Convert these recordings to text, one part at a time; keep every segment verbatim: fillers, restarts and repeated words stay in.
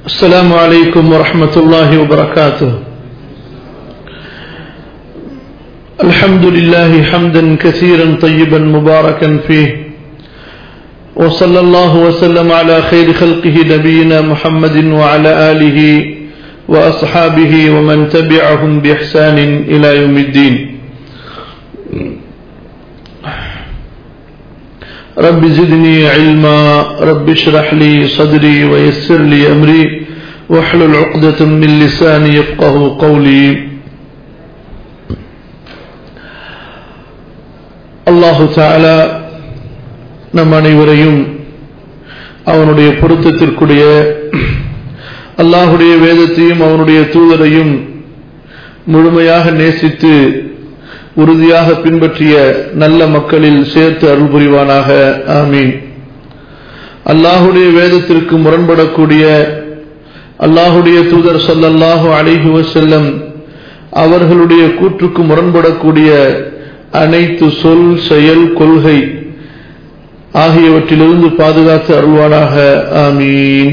السلام عليكم ورحمة الله وبركاته. الحمد لله حمدا كثيرا طيبا مباركا فيه، وصلى الله وسلم على خير خلقه نبينا محمد وعلى آله وأصحابه ومن تبعهم بإحسان إلى يوم الدين. رب زدني علما رب اشرح لي صدري ويسر لي أمري واحلل عقدة من لساني يفقه قولي. الله تعالى நம் அனைவரையும் அவனுடைய பொருத்தத்திற்குரிய அல்லாஹுடைய வேதத்தையும் அவனுடைய தூதரையும் முழுமையாக நேசித்து உறுதியாக பின்பற்றிய நல்ல மக்களில் சேர்த்து அருள் புரிவானாக. ஆமீன். அல்லாஹுடைய வேதத்திற்கு முரண்படக்கூடிய அல்லாஹுடைய தூதர் ஸல்லல்லாஹு அலைஹி வஸல்லம் அவர்களுடைய கூற்றுக்கு முரண்படக்கூடிய அனைத்து சொல் செயல் கொள்கை ஆகியவற்றிலிருந்து பாதுகாத்து அருள்வானாக. ஆமீன்.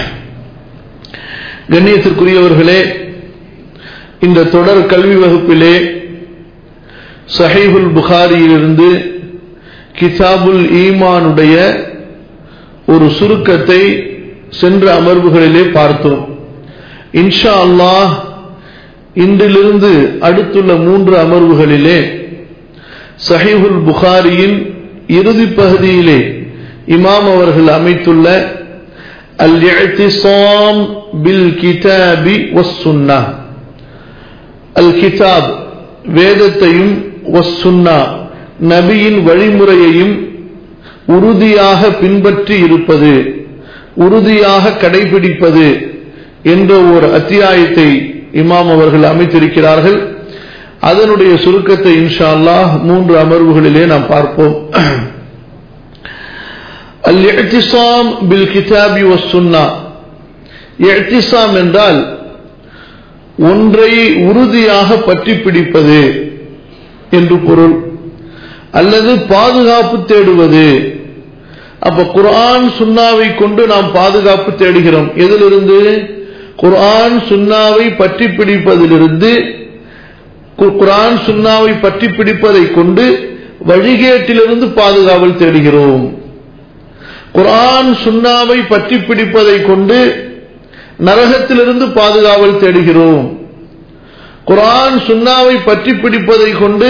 கண்ணியத்திற்குரியவர்களே, இந்த தொடர் கல்வி வகுப்பிலே சஹீஹுல் புகாரியிலிருந்து கிதாபுல் ஈமானுடைய ஒரு சுருக்கத்தை சென்ற அமர்வுகளிலே பார்த்தோம். இன்ஷா அல்லாஹ் இன்றிலிருந்து அடுத்துள்ள மூன்று அமர்வுகளிலே சஹீஹுல் புகாரியின் இறுதி பகுதியிலே இமாம் அவர்கள் அமைத்துள்ள அல் இஅ்திஸாம் பில் கிதாபி வஸ் சுன்னah, அல் கிதாப் வேதத்தையும் வஸ் சுன்னah நபியின் வழிமுறையையும் உறுதியாக பின்பற்றி இருப்பது, உறுதியாக கடைபிடிப்பது என்ற ஒரு அத்தியாயத்தை இமாம் அவர்கள் அமைத்திருக்கிறார்கள். அதனுடைய சுருக்கத்தை இன்ஷா அல்லாஹ் மூன்று அமர்வுகளிலே நாம் பார்ப்போம். அல் இஅ்திஸாம் பில் கிதாபி வஸ் சுன்னah, இஅ்திஸாம் என்றால் ஒன்றை உறுதியாக பற்றி பிடிப்பது என்று பொருள், அல்லது பாதுகாப்பு தேடுவது. அப்ப குர்ஆன் சுன்னாவை கொண்டு நாம் பாதுகாப்பு தேடுகிறோம். எதிலிருந்து? குர்ஆன் சுன்னாவை பற்றி பிடிப்பதிலிருந்து. குர்ஆன் சுன்னாவை பற்றி பிடிப்பதை கொண்டு வழிகேட்டிலிருந்து பாதுகாவல் தேடுகிறோம். குர்ஆன் சுன்னாவை பற்றி பிடிப்பதை கொண்டு நரகத்திலிருந்து பாதுகாவல் தேடுகிறோம். குர்ஆன் சுன்னாவை பற்றி பிடிப்பதை கொண்டு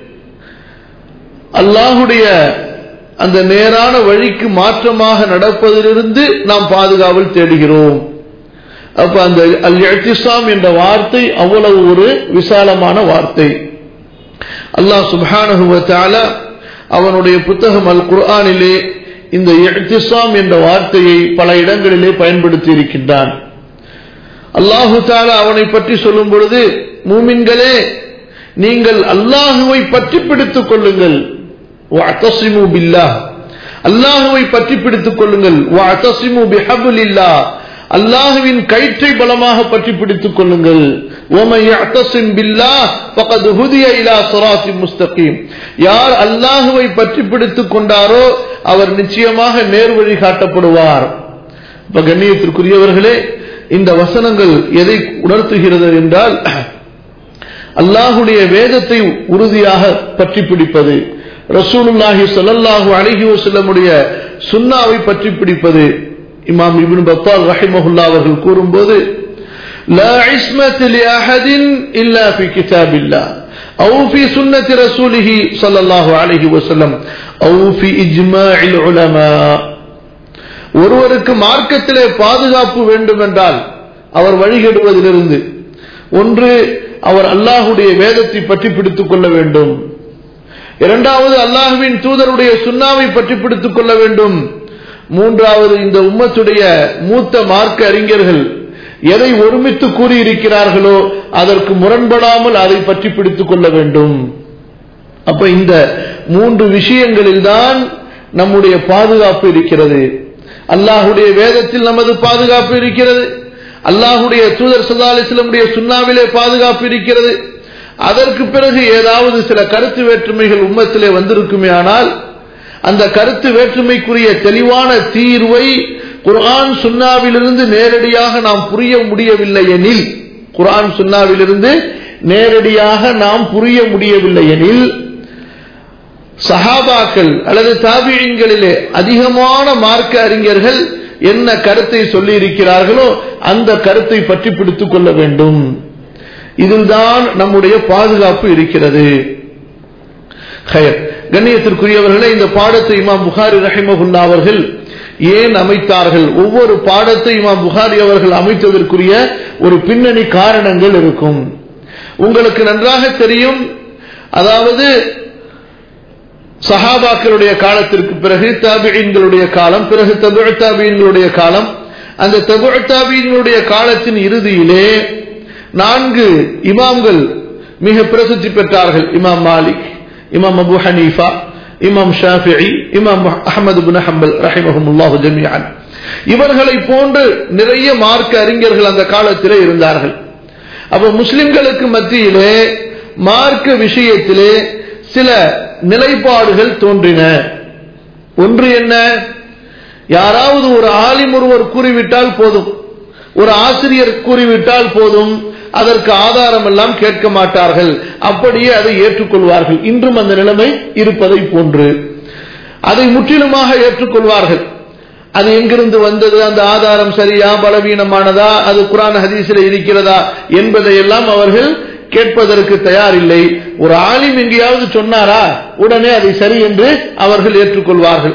அல்லாஹுடைய அந்த நேரான வழிக்கு மாற்றமாக நடப்பதிலிருந்து நாம் பாதுகாவல் தேடுகிறோம். அப்ப அந்த அல் இஅ்திஸாம் என்ற வார்த்தை அவ்வளவு ஒரு விசாலமான வார்த்தை. அல்லாஹ் சுப்ஹானஹு வ தஆலா அவனுடைய புத்தகம் அல் குர்ஆனிலே இந்த இஅ்திஸாம் என்ற வார்த்தையை பல இடங்களிலே பயன்படுத்தி இருக்கின்றான். அல்லாஹு தஆலா அவனை பற்றி சொல்லும் பொழுது, மூமின்களே நீங்கள் அல்லாஹுவை பற்றி பிடித்துக் கொள்ளுங்கள், வஅதஸிமு பில்லாஹ், அல்லாஹுவை பற்றி பிடித்துக் கொள்ளுங்கள், வஅதஸிமு பிஹப்லில்லாஹ், அல்லாஹுவின் கயிற்றை பலமாக பற்றி பிடித்துக் கொள்ளுங்கள். வமன் யஅதஸிம் பில்லாஹ் ஃபகத் ஹுதிய இலா ஸிராத்தின் முஸ்தகீம், யார் அல்லாஹுவை பற்றி பிடித்துக் கொண்டாரோ அவர் நிச்சயமாக நேர்வழி காட்டப்படுவார். இப்ப கண்ணியத்திற்குரியவர்களே, இந்த வசனங்கள் எதை உணர்த்துகிறது என்றால், அல்லாஹுடைய வேதத்தை உறுதியாக பற்றி பிடிப்பது, ரசூலுல்லாஹி ஸல்லல்லாஹு அலைஹி வஸல்லமுடைய சுன்னாவை பற்றி பிடிப்பது. இமாம் இப்னு பத்தால் ரஹிமஹுல்லாஹ் அவர்கள் கூறும்போது, லா இஸ்மத லிஅஹதின் இல்லா ஃபீ கிதாபில்லாஹ் அவு ஃபீ சுன்னத்தி ரசூலிஹி ஸல்லல்லாஹு அலைஹி வஸல்லம் அவு ஃபீ இஜ்மாஇல் உலமா. ஒருவருக்கு மார்க்கத்திலே பாதுகாப்பு வேண்டும் என்றால் அவர் வழிகெடுவதிலிருந்து, ஒன்று அவர் அல்லாஹுடைய வேதத்தை பற்றி பிடித்துக் கொள்ள வேண்டும், இரண்டாவது அல்லாஹுவின் தூதருடைய சுன்னாவை பற்றி பிடித்துக் கொள்ள வேண்டும், மூன்றாவது இந்த உம்மத்துடைய மூத்த மார்க்க அறிஞர்கள் எதை ஒருமித்து கூறியிருக்கிறார்களோ அதற்கு முரண்படாமல் அதை பற்றி பிடித்துக் கொள்ள வேண்டும். அப்ப இந்த மூன்று விஷயங்களில் தான் நம்முடைய பாதுகாப்பு இருக்கிறது. அல்லாஹுடைய வேதத்தில் நமது பாதுகாப்பு இருக்கிறது, அல்லாஹுடைய தூதர் ஸல்லல்லாஹு அலைஹி வஸல்லம் சுன்னாவிலே பாதுகாப்பு இருக்கிறது. அதற்கு பிறகு ஏதாவது சில கருத்து வேற்றுமைகள் உம்மத்திலே வந்திருக்குமே ஆனால் அந்த கருத்து வேற்றுமைக்குரிய தெளிவான தீர்வை குர்ஆன் சுன்னாவிலிருந்து நேரடியாக நாம் புரிய முடியவில்லை எனில் குர்ஆன் சுன்னாவிலிருந்து நேரடியாக நாம் புரிய முடியவில்லை எனில் சஹாபாக்கள் அல்லது தாபிஈன்களிலே அதிகமான மார்க்க அறிஞர்கள் என்ன கருத்தை சொல்லி இருக்கிறார்களோ அந்த கருத்தை பற்றி பிடித்துக் கொள்ள வேண்டும். இதில்தான் நம்முடைய பாதுகாப்பு இருக்கிறது. கண்ணியத்திற்குரியவர்களே, இந்த பாடத்தை இமாம் புகாரி ரஹிமஹுல்லாஹ் அவர்கள் ஏன் அமைத்தார்கள்? ஒவ்வொரு பாடத்தை இமாம் புகாரி அவர்கள் அமைத்ததற்குரிய ஒரு பின்னணி காரணங்கள் இருக்கும். உங்களுக்கு நன்றாக தெரியும், அதாவது சஹாபாக்களுடைய காலத்திற்கு பிறகு தாபிஈன்களுடைய காலம், பிறகு தபுஉ தாபிஈன்களுடைய காலம். அந்த தபுஉ தாபிஈன்களுடைய காலத்தின் இறுதியிலே நான்கு இமாம்கள் மிக பிரசித்தி பெற்றார்கள். இமாம் மாலிக், இமாம் அபு ஹனீஃபா, இமாம் ஷாஃபிஈ, இமாம் அஹ்மது இப்னு ஹம்பல் ரஹிமஹுமுல்லாஹு ஜமீஅன். இவர்களை போன்று நிறைய மார்க்க அறிஞர்கள் அந்த காலத்திலே இருந்தார்கள். அப்ப முஸ்லிம்களுக்கு மத்தியிலே மார்க்க விஷயத்திலே சில நிலைப்பாடுகள் தோன்றின. ஒன்று என்ன? யாராவது ஒரு ஆலிம் ஒருவர் கூறிவிட்டால் போதும், ஒரு ஆசிரியர் கூறிவிட்டால் போதும், அதற்கு ஆதாரம் எல்லாம் கேட்க மாட்டார்கள், அப்படியே அதை ஏற்றுக்கொள்வார்கள். இன்றும் அந்த நிலைமை இருப்பதை போன்று அதை முற்றிலுமாக ஏற்றுக்கொள்வார்கள். அது எங்கிருந்து வந்தது, அந்த ஆதாரம் சரியா பலவீனமானதா, அது குர்ஆன் ஹதீஸில் இருக்கிறதா என்பதையெல்லாம் அவர்கள் கேட்பதற்கு தயாரில்லை. ஒரு ஆலிம் எங்கேயாவது சொன்னாரா உடனே அதை சரி என்று அவர்கள் ஏற்றுக்கொள்வார்கள்.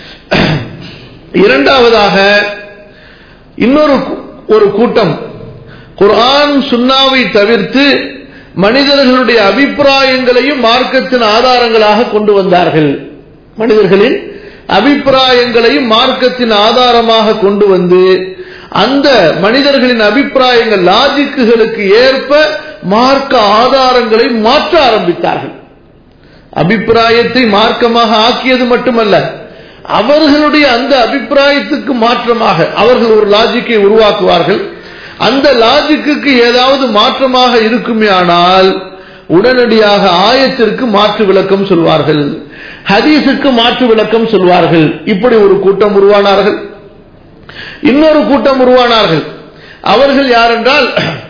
இரண்டாவதாக இன்னொரு ஒரு கூட்டம் குர்ஆன் சுன்னாவை தவிர்த்து மனிதர்களுடைய அபிப்பிராயங்களையும் மார்க்கத்தின் ஆதாரங்களாக கொண்டு வந்தார்கள். மனிதர்களின் அபிப்பிராயங்களையும் மார்க்கத்தின் ஆதாரமாக கொண்டு வந்து அந்த மனிதர்களின் அபிப்பிராயங்கள் லாஜிக்குகளுக்கு ஏற்ப மார்க்க ஆதாரங்களை மாற்ற ஆரம்பித்தார்கள். அபிப்பிராயத்தை மார்க்கமாக ஆக்கியது மட்டுமல்ல, அவர்களுடைய அந்த அபிப்பிராயத்துக்கு மாற்றமாக அவர்கள் ஒரு லாஜிக்கை உருவாக்குவார்கள். அந்த லாஜிக்கு ஏதாவது மாற்றமாக இருக்குமே ஆனால் உடனடியாக ஆயத்திற்கு மாற்று விளக்கம் சொல்வார்கள், ஹதீஸுக்கு மாற்று விளக்கம் சொல்வார்கள். இப்படி ஒரு கூட்டம் உருவானார்கள். இன்னொரு கூட்டம் உருவானார்கள். அவர்கள் யார் என்றால்,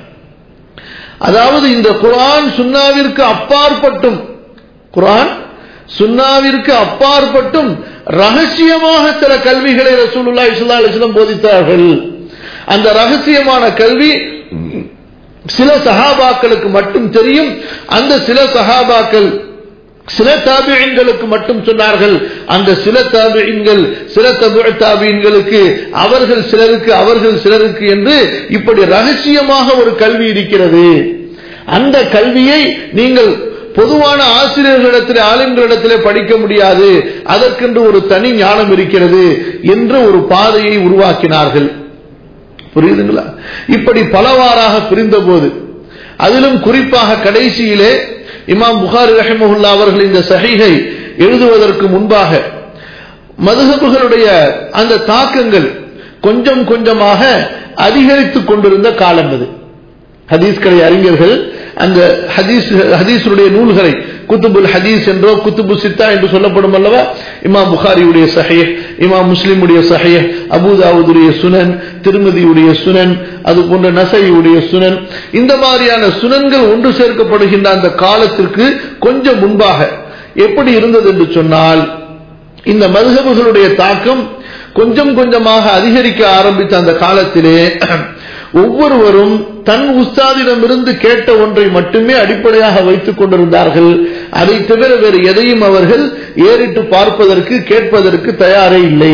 அதாவது இந்த குர்ஆன் சுன்னாவிற்கு அப்பாற்பட்டும் குர்ஆன் சுன்னாவிற்கு அப்பாற்பட்டும் ரகசியமாக சில கல்விகளை ரசூலுல்லாஹி ஸல்லல்லாஹு அலைஹி வஸல்லம் போதித்தார்கள். அந்த ரகசியமான கல்வி சில சஹாபாக்களுக்கு மட்டும் தெரியும். அந்த சில சஹாபாக்கள் சில தாபிஈன்களுக்கு மட்டும் சொன்னார்கள். அந்த சில தாபிஈன்கள் சில தபுஉ தாபிஈன்களுக்கு, அவர்கள் சிலருக்கு அவர்கள் சிலருக்கு என்று இப்படி ரகசியமாக ஒரு கல்வி இருக்கிறது. அந்த கல்வியை நீங்கள் பொதுவான ஆசிரியர்களிடத்திலே ஆலிம்களிடத்திலே படிக்க முடியாது, அதற்கென்று ஒரு தனி ஞானம் இருக்கிறது என்ற ஒரு பாதையை உருவாக்கினார்கள். புரியுதுங்களா? இப்படி பலவாறாக பிரிந்த போது, அதிலும் குறிப்பாக கடைசியிலே இமாம் புகாரி ரஹிமஹுல்லாஹ் அவர்கள் இந்த சஹீஹை எழுதுவதற்கு முன்பாக மதுஹபுகளுடைய அந்த தாக்கங்கள் கொஞ்சம் கொஞ்சமாக அதிகரித்துக் கொண்டிருந்த காலம் அது. ஹதீஸ்களை அறிஞர்கள் அந்த ஹதீஸ் ஹதீஸுடைய நூல்களை குத்துபுல் ஹதீஸ் என்றோ குத்துபு சித்தா என்று சொல்லப்படும் அல்லவா, இமாம் புகாரியுடைய சஹீஹ், இமாம் முஸ்லிமுடைய சஹீஹ், அபூதாவுடைய சுனன், திருமதியுடைய சுனன், அது போன்ற நசையுடைய சுனன், இந்த மாதிரியான சுனன்கள் ஒன்று சேர்க்கப்படுகின்ற அந்த காலத்திற்கு கொஞ்சம் முன்பாக எப்படி இருந்தது என்று சொன்னால், இந்த மதுஹபுகளுடைய தாக்கம் கொஞ்சம் கொஞ்சமாக அதிகரிக்க ஆரம்பித்த அந்த காலத்திலே ஒவ்வொருவரும் தன் உஸ்தாதிடமிருந்து கேட்ட ஒன்றை மட்டுமே அடிப்படையாக வைத்துக் கொண்டிருந்தார்கள். அதை தவிர வேறு எதையும் அவர்கள் ஏறிட்டு பார்ப்பதற்கு கேட்பதற்கு தயாரே இல்லை.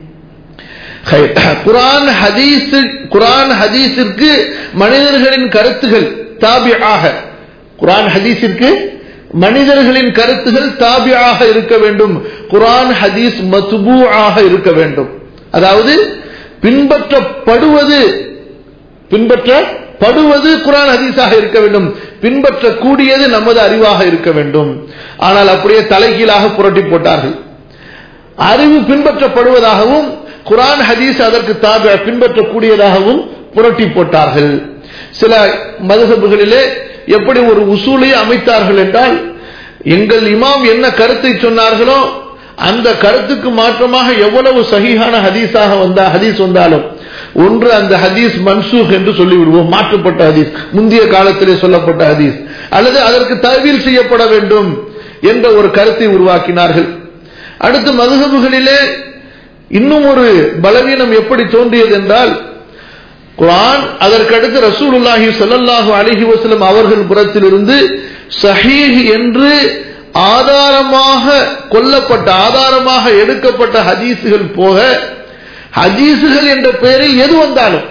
குர்ஆன் ஹதீஸ் குர்ஆன் ஹதீஸிற்கு மனிதர்களின் கருத்துகள் தாபிஆக, குர்ஆன் ஹதீஸிற்கு மனிதர்களின் கருத்துகள் தாபிஆக இருக்க வேண்டும். குர்ஆன் ஹதீஸ் மத்பூஆக இருக்க வேண்டும். அதாவது பின்பற்றப்படுவது பின்பற்றப்படுவது குர்ஆன் ஹதீஸாக இருக்க வேண்டும், பின்பற்றக்கூடியது நமது அறிவாக இருக்க வேண்டும். ஆனால் அப்படியே தலைகீழாக புரட்டி போட்டார்கள். அறிவு பின்பற்றப்படுவதாகவும் குர்ஆன் ஹதீஸ் அதற்கு தாபிஅ பின்பற்றக்கூடியதாகவும் புரட்டி போட்டார்கள். சில மதுஹபுகளிலே எப்படி ஒரு உசூலை அமைத்தார்கள் என்றால், எங்கள் இமாம் என்ன கருத்தை சொன்னார்களோ அந்த கருத்துக்கு மாற்றமாக எவ்வளவு சஹீஹான ஹதீஸாக வந்தா ஹதீஸ் வந்தாலும் ஒன்று அந்த ஹதீஸ் மன்சூக் என்று சொல்லிவிடுவோம், மாற்றப்பட்ட ஹதீஸ், முந்தைய காலத்திலே சொல்லப்பட்ட ஹதீஸ், அல்லது அதற்கு தஅவீல் செய்யப்பட வேண்டும் என்ற ஒரு கருத்தை உருவாக்கினார்கள். அடுத்து மதுஹபுகளிலே இன்னும் ஒரு பலவீனம் எப்படி தோன்றியது என்றால், குர்ஆன் அதற்கடுத்து ரசூலுல்லாஹி ஸல்லல்லாஹு அலைஹி வஸல்லம் அவர்கள் புறத்திலிருந்து சஹீஹ் என்று ஆதாரமாக கொல்லப்பட்ட ஆதாரமாக எடுக்கப்பட்ட ஹதீஸுகள் போக ஹதீஸுகள் என்ற பெயரில் எது வந்தாலும்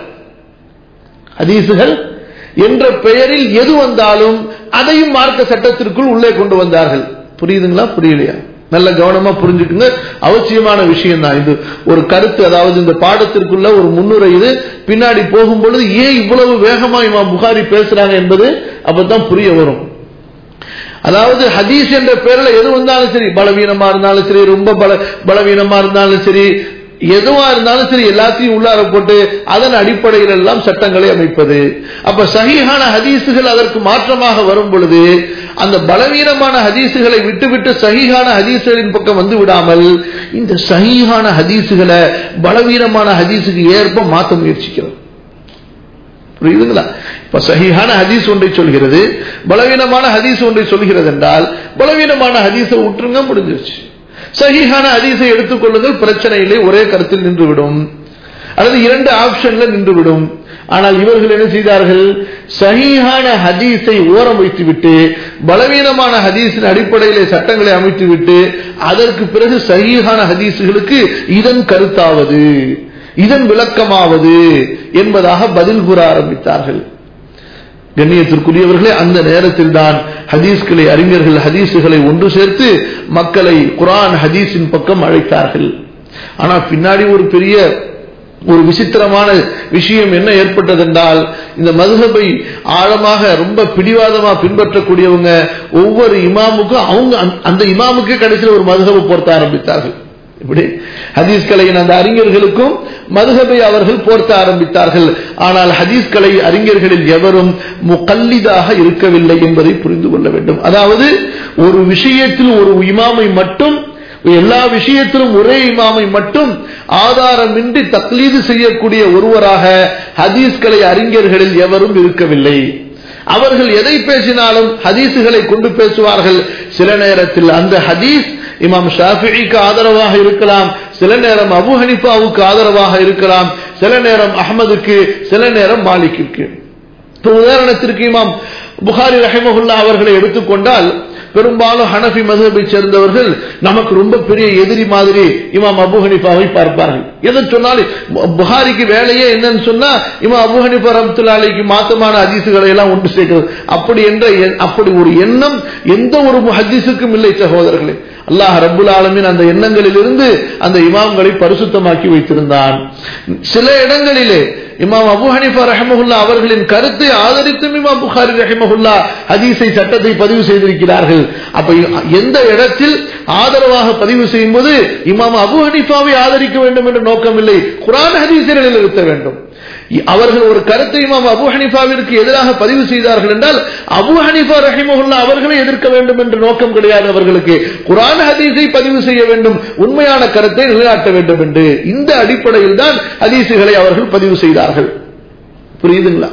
ஹதீஸுகள் என்ற பெயரில் எது வந்தாலும் அதையும் மார்க்க சட்டத்திற்குள் உள்ளே கொண்டு வந்தார்கள். புரியுதுங்களா? புரியலையா? நல்ல கவனமா புரிஞ்சுக்குங்க, அவசியமான விஷயம் தான் இது. ஒரு கருத்து, அதாவது இந்த பாடத்திற்குள்ள ஒரு முன்னுரை, இது பின்னாடி போகும் பொழுது ஏன் இவ்வளவு வேகமா இமாம் புகாரி பேசுறாங்க என்பது அப்பதான் புரிய வரும். அதாவது ஹதீஸ் என்ற பேர்ல எது வந்தாலும் சரி, பலவீனமா இருந்தாலும் சரி, ரொம்ப பல பலவீனமா இருந்தாலும் சரி, எதுவா இருந்தாலும் சரி, எல்லாத்தையும் உள்ளார போட்டு அதன் அடிப்படையில் எல்லாம் சட்டங்களை அமைப்பது. அப்ப சஹீஹான ஹதீஸுகள் அதற்கு மாற்றமாக வரும் பொழுது அந்த பலவீனமான ஹதீஸுகளை விட்டுவிட்டு சஹீஹான ஹதீஸுகளின் பக்கம் வந்து விடாமல் இந்த சஹீஹான ஹதீஸுகளை பலவீனமான ஹதீஸுக்கு ஏற்ப மாற்ற முயற்சிக்கிறது. புரியுதுங்களா? இப்ப சஹீஹான ஹதீஸ் ஒன்றை சொல்கிறது, பலவீனமான ஹதீஸ் ஒன்றை சொல்கிறது என்றால் பலவீனமான ஹதீஸை விட்டுருங்க, முடிஞ்சிருச்சு. சஹீஹான ஹதீஸை எடுத்துக் கொள்ளுங்கள், பிரச்சனையிலே ஒரே கருத்தில் நின்றுவிடும், அல்லது இரண்டு ஆப்ஷன்ல நின்றுவிடும். ஆனால் இவர்கள் என்ன செய்தார்கள்? சஹீஹான ஹதீஸை ஓரம் வைத்துவிட்டு பலவீனமான ஹதீஸின் அடிப்படையிலே சட்டங்களை அமைத்துவிட்டு அதற்கு பிறகு சஹீஹான ஹதீஸுகளுக்கு இதன் கருத்தாவது இதன் விளக்கமாவது என்பதாக பதில் கூற ஆரம்பித்தார்கள். கண்ணியத்திற்குரியவர்களே, அந்த நேரத்தில் தான் ஹதீஸ்களை அறிஞர்கள் ஹதீஸுகளை ஒன்று சேர்த்து மக்களை குர்ஆன் ஹதீஸின் பக்கம் அழைத்தார்கள். ஆனா பின்னாடி ஒரு பெரிய ஒரு விசித்திரமான விஷயம் என்ன ஏற்பட்டது என்றால், இந்த மதுஹபை ஆழமாக ரொம்ப பிடிவாதமா பின்பற்றக்கூடியவங்க ஒவ்வொரு இமாமுக்கும் அவங்க அந்த இமாமுக்கே கடைசியில் ஒரு மதுஹபை போர்த்த ஆரம்பித்தார்கள். இப்படி ஹதீஸ் கலையின் அந்த அறிஞர்களுக்கும் மதுஹபை அவர்கள் போர்த்த ஆரம்பித்தார்கள். ஆனால் ஹதீஸ் கலை அறிஞர்களில் எவரும் முகல்லிதாக இருக்கவில்லை என்பதை புரிந்து கொள்ள வேண்டும். அதாவது ஒரு விஷயத்தில் ஒரு இமாமை மட்டும், எல்லா விஷயத்திலும் ஒரே இமாமை மட்டும் ஆதாரமின்றி தக்லீது செய்யக்கூடிய ஒருவராக ஹதீஸ் கலை அறிஞர்களில் எவரும் இருக்கவில்லை. அவர்கள் எதை பேசினாலும் ஹதீஸுகளை கொண்டு பேசுவார்கள். சில நேரத்தில் அந்த ஹதீஸ் இமாம் ஷாஃபிஈக்கு ஆதரவாக இருக்கலாம், சில நேரம் அபு ஹனீஃபாவுக்கு ஆதரவாக இருக்கலாம், சில நேரம் அஹ்மதுக்கு, சில நேரம் மாலிக்கிற்கு. உதாரணத்திற்கு இமாம் புகாரி ரஹிமஹுல்லாஹ் அவர்களை எடுத்துக்கொண்டால், பெரும்பாலும் ஹனஃபி மذஹபை சேர்ந்தவர்கள் நமக்கு ரொம்ப பெரிய எதிரி மாதிரி இமாம் அபு ஹனீஃபாவை பார்ப்பார்கள். எதை சொன்னாலும் புகாரிக்கு வேலையே என்னன்னு சொன்னா இமாம் அபு ஹனீஃபா ரஹ்மத்துல்லாஹி அலைஹி மாத்தமான ஹதீஸுகளை எல்லாம் ஒன்று சேர்க்கிறது. அப்படி என்ற அப்படி ஒரு எண்ணம் எந்த ஒரு முஹத்திஸுக்கும் இல்லை சகோதரர்களே. அல்லாஹ் ரப்புல் ஆலமீன் அந்த எண்ணங்களில் இருந்து அந்த இமாம்களை பரிசுத்தமாக்கி வைத்திருந்தான். சில இடங்களிலே இமாம் அபு ஹனீஃபா ரஹிமஹுல்லாஹ் அவர்களின் கருத்தை ஆதரித்து இமாம் புகாரி ரஹிமஹுல்லாஹ் ஹதீஸை சட்டத்தை பதிவு செய்திருக்கிறார்கள். அப்ப எந்த இடத்தில் ஆதரவாக பதிவு செய்யும் போது இமாம் அபு ஹனீஃபாவை ஆதரிக்க வேண்டும் என்ற நோக்கம் இல்லை, குர்ஆன் ஹதீஸை நிலைநிறுத்த வேண்டும். அவர்கள் ஒரு கருத்தை இமாம் அபு ஹனீஃபாவிற்கு எதிராக பதிவு செய்தார்கள் என்றால் அபு ஹனீஃபா ரஹிமஹுல்லாஹ் அவர்களை எதிர்க்க வேண்டும் என்ற நோக்கம் கிடையாது அவர்களுக்கு. குர்ஆன் ஹதீஸை பதிவு செய்ய வேண்டும், உண்மையான கருத்தை நிலைநாட்ட வேண்டும் என்று இந்த அடிப்படையில் தான் ஹதீஸுகளை அவர்கள் பதிவு செய்தார்கள். புரியுதுங்களா?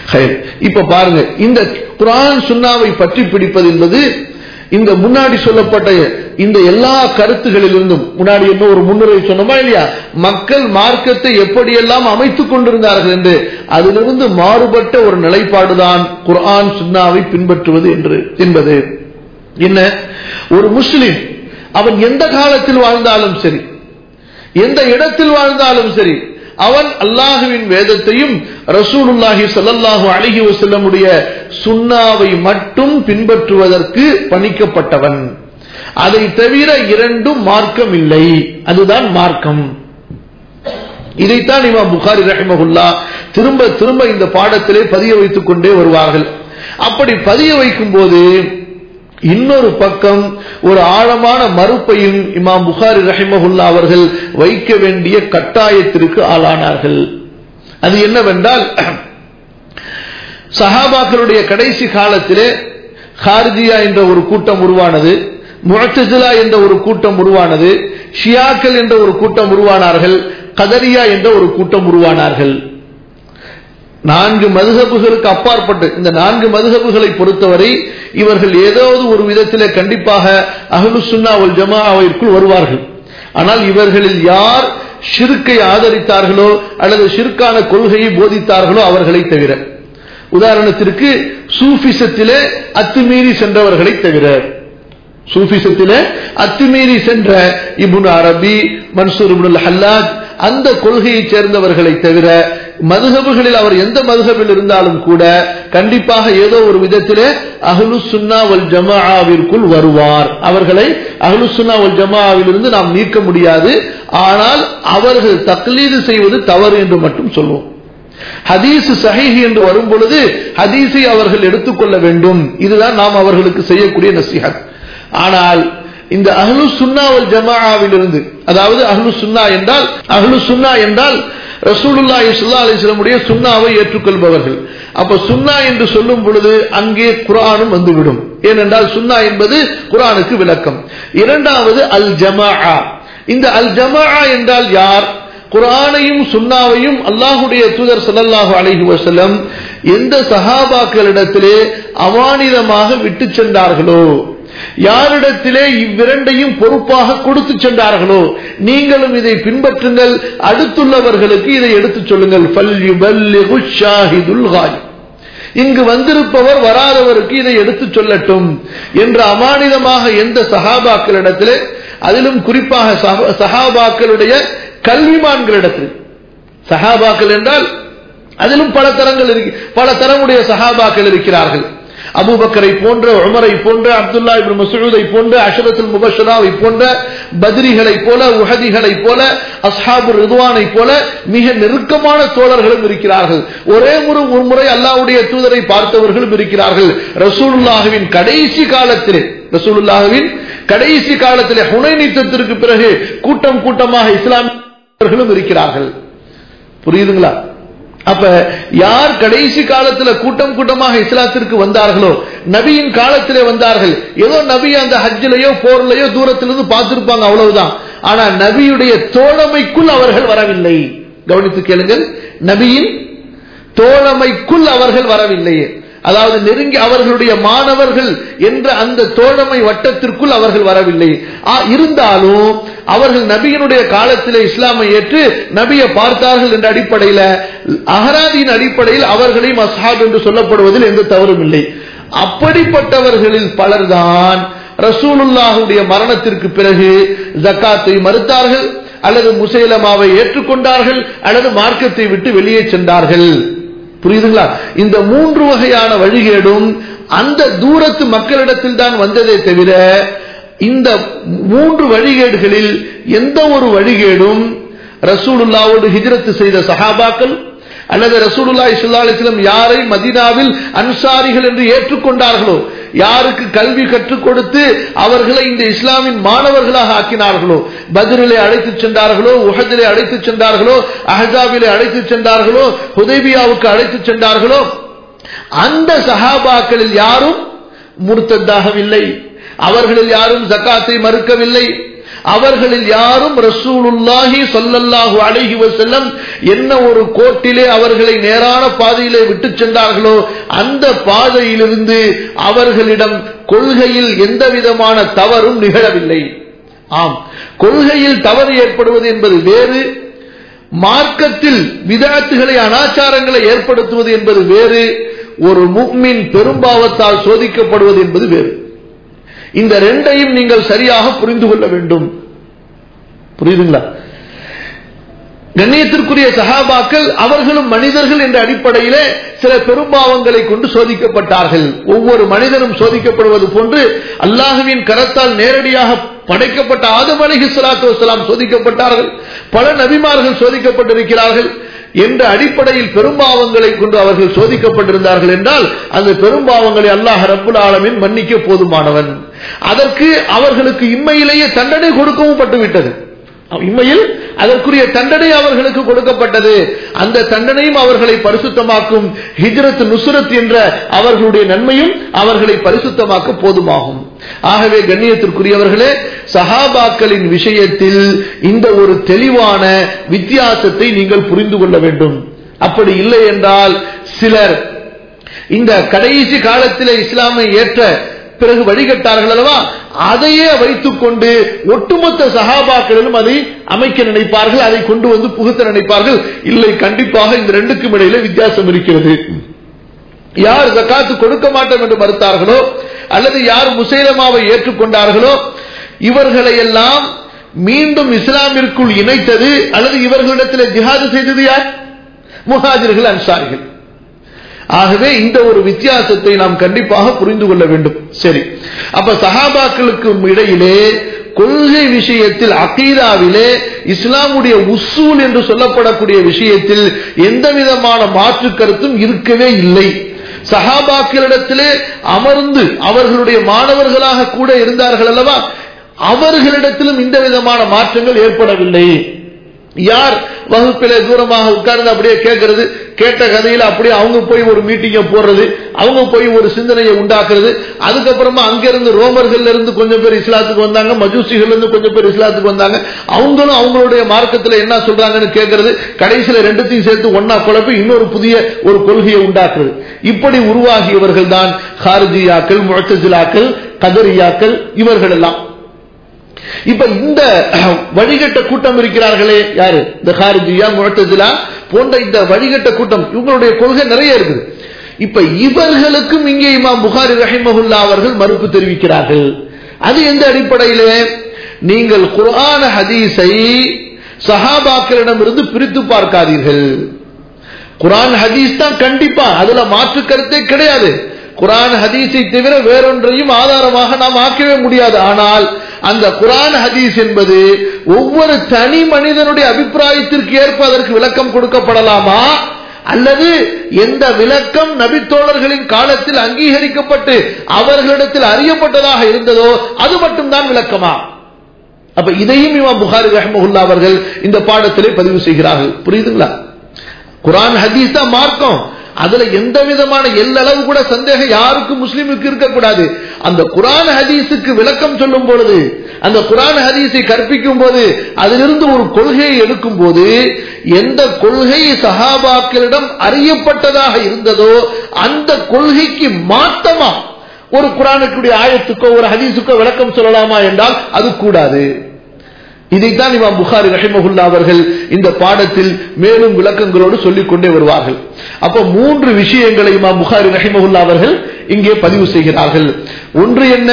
இப்ப பாருங்க, இந்த குர்ஆன் சுன்னாவை பற்றி பிடிப்பது என்பது இந்த முன்னாடி சொல்லப்பட்ட இந்த எல்லா கருத்துகளிலிருந்தும், முன்னாடி என்ன ஒரு முன்னுரை சொன்னோமா இல்லையா, மக்கள் மார்க்கத்தை எப்படியெல்லாம் அமைத்துக் கொண்டிருந்தார்கள் என்று அதிலிருந்து மாறுபட்ட ஒரு நிலைப்பாடுதான் குர்ஆன் சுன்னாவை பின்பற்றுவது என்று என்பது என்ன. ஒரு முஸ்லிம் அவன் எந்த காலத்தில் வாழ்ந்தாலும் சரி, எந்த இடத்தில் வாழ்ந்தாலும் சரி, அவன் அல்லாஹுவின் வேதத்தையும் ரசூலுல்லாஹி ஸல்லல்லாஹு அலைஹி வஸல்லமுடைய சுன்னாவை மட்டும் பின்பற்றுவதற்கு பணிக்கப்பட்டவன். அதை தவிர இரண்டும் மார்க்கம் இல்லை, அதுதான் மார்க்கம். இதைத்தான் இமாம் புகாரி ரஹிமஹுல்லாஹ் திரும்ப திரும்ப இந்த பாடத்திலே பதிய வைத்துக் கொண்டே வருவார்கள். அப்படி பதிய வைக்கும் போது இன்னொரு பக்கம் ஒரு ஆழமான மறுப்பையும் இமாம் புகாரி ரஹிமஹுல்லாஹ் அவர்கள் வைக்க வேண்டிய கட்டாயத்திற்கு ஆளானார்கள். அது என்னவென்றால், சஹாபாக்களுடைய கடைசி காலத்திலே ஹாரிஜியா என்ற ஒரு கூட்டம் உருவானது. முஅ்தஸிலா என்ற ஒரு கூட்டம் உருவானது, ஷியாக்கள் என்ற ஒரு கூட்டம் உருவானார்கள், கதரியா என்ற ஒரு கூட்டம் உருவானார்கள். நான்கு மதுஹபுகளுக்கு அப்பாற்பட்டு இந்த நான்கு மதுஹபுகளை பொறுத்தவரை இவர்கள் ஏதாவது ஒரு விதத்திலே கண்டிப்பாக அஹ்லுஸ் சுன்னா வல் ஜமாஅவிற்குள் வருவார்கள். ஆனால் இவர்களில் யார் ஷிர்க்கை ஆதரித்தார்களோ அல்லது ஷிர்கான கொள்கையை போதித்தார்களோ அவர்களை தவிர, உதாரணத்திற்கு சூஃபிசத்திலே அத்துமீறி சென்றவர்களை தவிர, சூஃபிசத்திலே அத்துமீறி சென்ற இப்னு அரபி, மன்சூர் இப்னுல் ஹல்லாஜ் அந்த கொள்கையை சேர்ந்தவர்களை தவிர மதுஹபுகளில் அவர் எந்த மதுஹபில் இருந்தாலும் கூட கண்டிப்பாக ஏதோ ஒரு விதத்திலே அஹ்லுஸ் சுன்னா வல் ஜமாஅவிற்குள் வருவார். அவர்களை அஹ்லுஸ் சுன்னா வல் ஜமாஅவிலிருந்து நாம் நீக்க முடியாது. ஆனால் அவர்கள் தக்லீது செய்வது தவறு என்று மட்டும் சொல்லுவோம். ஹதீஸ் சஹீஹ் என்று வரும் பொழுது ஹதீஸை அவர்கள் எடுத்துக்கொள்ள வேண்டும். இதுதான் நாம் அவர்களுக்கு செய்யக்கூடிய நசீஹத். ஆனால் இந்த அஹ்லுஸ் சுன்னா வல் ஜமாஅவிலிருந்து, அதாவது அஹ்லுஸ் சுன்னா என்றால் அஹ்லுஸ் சுன்னா என்றால் ரசூலுல்லாஹி ஸல்லல்லாஹு அலைஹி வஸல்லம் உடைய சுன்னாவை ஏற்றுக்கொள்பவர்கள். அப்ப சுன்னா என்று சொல்லும் பொழுது அங்கே குர்ஆனும் வந்துவிடும். ஏனென்றால் சுன்னா என்பது குர்ஆனுக்கு விளக்கம். இரண்டாவது அல் ஜமாஅ. இந்த அல் ஜமாஅ என்றால் யார்? குர்ஆனையும் சுன்னாவையும் அல்லாஹ்வுடைய தூதர் ஸல்லல்லாஹு அலைஹி வஸல்லம் எந்த சஹாபாக்களிடத்திலே அமானிதமாக விட்டு சென்றார்களோ, யாரிடத்திலே இவ்விரண்டையும் பொறுப்பாக கொடுத்து சென்றார்களோ, நீங்களும் இதை பின்பற்றுங்கள், அடுத்துள்ளவர்களுக்கு இதை எடுத்துச் சொல்லுங்கள். ஃபல்யுபல்லிகு ஷாஹிதுல் காயிப். இங்கு வந்திருப்பவர் வராதவருக்கு இதை எடுத்துச் சொல்லட்டும் என்ற அமானிதமாக எந்த சஹாபாக்களிடத்திலே, அதிலும் குறிப்பாக சஹாபாக்களுடைய கல்விமான்களிடத்தில், சஹாபாக்கள் என்றால் அதிலும் பல தரங்கள் பல தரமுடைய சஹாபாக்கள் இருக்கிறார்கள். அபூபக்கரை போன்ற, உமரை போன்ற, அப்துல்லா இப்னு மஸ்ஊதை போன்ற, அஷரத்துல் முபஷ்ஷராவை போன்ற, பத்ரிகளை போல, உஹதிகளை போல, அஸ்ஹாபுர் ரிதுவானை போல மிக நெருக்கமான தோழர்களும் இருக்கிறார்கள். ஒரே ஒரு முறை அல்லாஹ்வுடைய தூதரை பார்த்தவர்களும் இருக்கிறார்கள். ரசூலுல்லாஹ்வின் கடைசி காலத்திலே ரசூலுல்லாஹ்வின் கடைசி காலத்திலே ஹுனைன் யுத்தத்திற்கு பிறகு கூட்டம் கூட்டமாக இஸ்லாமியர்களும் இருக்கிறார்கள். புரியுதுங்களா? அப்ப யார் கடைசி காலத்தில் கூட்டம் கூட்டமாக இஸ்லாத்திற்கு வந்தார்களோ, நபியின் காலத்திலே வந்தார்கள். ஏதோ நபி அந்த ஹஜ்ஜிலேயோ போர்லையோ தூரத்திலிருந்து பார்த்திருப்பாங்க, அவ்வளவுதான். ஆனா நபியுடைய தோழமைக்குள் அவர்கள் வரவில்லை. கவனித்து கேளுங்கள், நபியின் தோழமைக்குள் அவர்கள் வரவில்லையே, அதாவது நெருங்கி அவர்களுடைய மாணவர்கள் என்ற அந்த தோழமை வட்டத்திற்குள் அவர்கள் வரவில்லை. இருந்தாலும் அவர்கள் நபியினுடைய காலத்திலே இஸ்லாமை ஏற்று நபியை பார்த்தார்கள் என்ற அடிப்படையில், அஹராதியின் அடிப்படையில் அவர்களையும் அஸ்ஹாப் என்று சொல்லப்படுவதில் எந்த தவறும் இல்லை. அப்படிப்பட்டவர்களில் பலர்தான் ரசூலுல்லாஹுடைய மரணத்திற்கு பிறகு ஜக்காத்தை மறுத்தார்கள், அல்லது முசைலமாவை ஏற்றுக்கொண்டார்கள், அல்லது மார்க்கத்தை விட்டு வெளியே சென்றார்கள். புரியுதுங்களா? இந்த மூன்று வகையான வழிகேடும் அந்த தூரத்து மக்களிடத்தில் தான் வந்ததே தவிர, இந்த மூன்று வழிகேடுகளில் எந்த ஒரு வழிகேடும் ரசூலுல்லாஹ்வோடு ஹிஜ்ரத் செய்த சஹாபாக்கள் அல்லது ரசூலுல்லாஹி ஸல்லல்லாஹு அலைஹி வஸல்லம் யாரை மதீனாவில் அன்சாரிகள் என்று ஏற்றுக்கொண்டார்களோ, யாருக்கு கல்வி கற்றுக் கொடுத்து அவர்களை இந்த இஸ்லாமின் மாணவர்களாக ஆக்கினார்களோ, பத்ரிலே அழைத்துச் சென்றார்களோ, உஹதிலே அழைத்துச் சென்றார்களோ, அஹ்ஸாபிலே அழைத்துச் சென்றார்களோ, ஹுதைபியாவுக்கு அழைத்துச் சென்றார்களோ, அந்த சஹாபாக்களில் யாரும் முர்த்தத்தாகவில்லை, அவர்களில் யாரும் ஜகாத்தை மறுக்கவில்லை, அவர்களில் யாரும் ரசூலுல்லாஹி ஸல்லல்லாஹு அலைஹி வஸல்லம் என்ன ஒரு கோட்டிலே அவர்களை நேரான பாதையிலே விட்டு சென்றார்களோ அந்த பாதையிலிருந்து அவர்களிடம் கொள்கையில் எந்த விதமான தவறும் நிகழவில்லை. ஆம், கொள்கையில் தவறு ஏற்படுவது என்பது வேறு, மார்க்கத்தில் விதஅத்துகளை அனாச்சாரங்களை ஏற்படுத்துவது என்பது வேறு, ஒரு முஃமின் பெரும்பாவத்தால் சோதிக்கப்படுவது என்பது வேறு. இந்த ரெண்டையும் நீங்கள் சரியாக புரிந்து கொள்ள வேண்டும். புரியுதுங்களா? கண்ணியத்திற்குரிய சஹாபாக்கள் அவர்களும் மனிதர்கள் என்ற அடிப்படையிலே சில பெரும்பாவங்களை கொண்டு சோதிக்கப்பட்டார்கள். ஒவ்வொரு மனிதனும் சோதிக்கப்படுவது போன்று அல்லாஹ்வின் கரத்தால் நேரடியாக படைக்கப்பட்ட ஆதம் அலைஹிஸ்ஸலாத்து வஸ்ஸலாம் சோதிக்கப்பட்டார்கள், பல நபிமார்கள் சோதிக்கப்பட்டிருக்கிறார்கள் என்ற அடிப்படையில் பெரும்பாவங்களை கொண்டு அவர்கள் சோதிக்கப்பட்டிருந்தார்கள் என்றால் அந்த பெரும்பாவங்களை அல்லாஹ் ரப்புல் ஆலமீன் மன்னிக்க போதுமானவன். அதற்கு அவர்களுக்கு இம்மையிலேயே தண்டனை கொடுக்கவும் பட்டுவிட்டது. உண்மையில் அதற்குரிய தண்டனை அவர்களுக்கு கொடுக்கப்பட்டது. அந்த தண்டனையும் அவர்களை பரிசுத்தமாக்கும். ஹிஜ்ரத் நுஸ்ரத் என்ற அவர்களுடைய நன்மையும் அவர்களை பரிசுத்தமாக்க போதுமாகும். ஆகவே கண்ணியத்திற்குரியவர்களே, சஹாபாக்களின் விஷயத்தில் இந்த ஒரு தெளிவான வித்தியாசத்தை நீங்கள் புரிந்து கொள்ள வேண்டும். அப்படி இல்லை என்றால் சிலர் இந்த கடைசி காலத்திலே இஸ்லாமை ஏற்ற பிறகு வழிகட்டார்கள் அல்லவா, அதையே வைத்துக் கொண்டு ஒட்டுமொத்த சஹாபாக்களிலும் அதை அமைக்க நினைப்பார்கள், அதை கொண்டு வந்து புகுத்த நினைப்பார்கள். இல்லை, கண்டிப்பாக இந்த ரெண்டுக்கும் இடையில வித்தியாசம் இருக்கிறது. யார் ஜகாத்து கொடுக்க மாட்டோம் என்று மறுத்தார்களோ அல்லது யார் முசைலமாவை ஏற்றுக்கொண்டார்களோ இவர்களை எல்லாம் மீண்டும் இஸ்லாமிற்குள் இணைத்தது அல்லது இவர்களிடத்தில் ஜிஹாது செய்தது யார்? முஹாஜிர்கள், அன்சாரிகள். ஆகவே இந்த ஒரு வித்தியாசத்தை நாம் கண்டிப்பாக புரிந்து கொள்ள வேண்டும். சரி, அப்ப சஹாபாக்களுக்கு இடையிலே கொள்கை விஷயத்தில், அகீதாவிலே, இஸ்லாமுடைய உசூல் என்று சொல்லப்படக்கூடிய விஷயத்தில் எந்த விதமான மாற்று கருத்தும் இருக்கவே இல்லை. சஹாபாக்களிடத்திலே அமர்ந்து அவர்களுடைய மாணவர்களாக கூட இருந்தார்கள் அல்லவா, அவர்களிடத்திலும் இந்த விதமான மாற்றங்கள் ஏற்படவில்லை. யார் வகுப்பிலே தூரமாக உட்கார்ந்து அப்படியே கேட்கறது, கேட்ட கதையில அப்படியே அவங்க போய் ஒரு மீட்டிங்கை போடுறது, அவங்க போய் ஒரு சிந்தனையை உண்டாக்குறது, அதுக்கப்புறமா அங்கிருந்து ரோமர்கள் இருந்து கொஞ்சம் பேர் இஸ்லாத்துக்கு வந்தாங்க, மஜூசிகள் இருந்து கொஞ்சம் பேர் இஸ்லாத்துக்கு வந்தாங்க, அவங்களும் அவங்களுடைய மார்க்கத்தில் என்ன சொல்றாங்கன்னு கேட்கறது, கடைசியில ரெண்டுத்தையும் சேர்த்து ஒன்னா குழப்பி இன்னொரு புதிய ஒரு கொள்கையை உண்டாக்குறது. இப்படி உருவாகியவர்கள் தான் ஹாரிஜியாக்கள், முஅ்தஸிலாக்கள், கதரியாக்கள், இவர்கள் எல்லாம். இப்ப இந்த வழிகட்ட கூட்டம் இருக்கிறார்களே, யாரு? இந்த ஹாரிஜியா, முஅ்தஸிலா போன்ற இந்த வழிகட்ட கூட்டம், இவங்களுடைய கொள்கை நிறைய இருக்குது. இப்ப இவர்களுக்கும் இங்கே இமாம் புகாரி ரஹிமஹுல்லாஹ் அவர்கள் மறுப்பு தெரிவிக்கிறார்கள். அது எந்த அடிப்படையிலே? நீங்கள் குர்ஆன் ஹதீஸை சஹாபாக்களிடமிருந்து பிரித்து பார்க்காதீர்கள். குர்ஆன் ஹதீஸ் தான் கண்டிப்பா, அதுல மாற்று கருத்தே கிடையாது. குர்ஆன் ஹதீஸை தவிர வேறொன்றையும் ஆதாரமாக நாம் ஆக்கவே முடியாது. ஆனால் அந்த குர்ஆன் ஹதீஸ் என்பது ஒவ்வொரு தனி மனிதனுடைய அபிப்பிராயத்திற்கு ஏற்ப அதற்கு விளக்கம் கொடுக்கப்படலாமா, அல்லது எந்த விளக்கம் நபித்தோழர்களின் காலத்தில் அங்கீகரிக்கப்பட்டு அவர்களிடத்தில் அறியப்பட்டதாக இருந்ததோ அது மட்டும்தான் விளக்கமா? அப்ப இதையும் இமாம் புகாரி ரஹ்மத்துல்லாஹி அவர்கள் இந்த பாடத்திலே பதிவு செய்கிறார்கள். புரியுதுங்களா? குர்ஆன் ஹதீஸ் தான் மார்க்கம், அதுல எந்த விதமான எல்லளவு கூட சந்தேகம் யாருக்கும் முஸ்லிமுக்கு இருக்கக்கூடாது. அந்த குர்ஆன் ஹதீஸுக்கு விளக்கம் சொல்லும் பொழுது, அந்த குர்ஆன் ஹதீஸை கற்பிக்கும் போது, அதிலிருந்து ஒரு கொள்கையை எடுக்கும் போது, எந்த கொள்கை சஹாபாக்களிடம் அறியப்பட்டதாக இருந்ததோ அந்த கொள்கைக்கு மாற்றமா ஒரு குர்ஆனுடைய ஆயத்துக்கோ ஒரு ஹதீஸுக்கோ விளக்கம் சொல்லலாமா என்றால் அது கூடாது. இதைத்தான் இமாம் புகாரி ரஹிமஹுல்லாஹ் அவர்கள் இந்த பாடத்தில் மேலும் விளக்கங்களோடு சொல்லிக் கொண்டே வருவார்கள். அப்ப மூன்று விஷயங்களை இமாம் புகாரி ரஹிமஹுல்லாஹ் அவர்கள் இங்கே பதிவு செய்கிறார்கள். ஒன்று என்ன?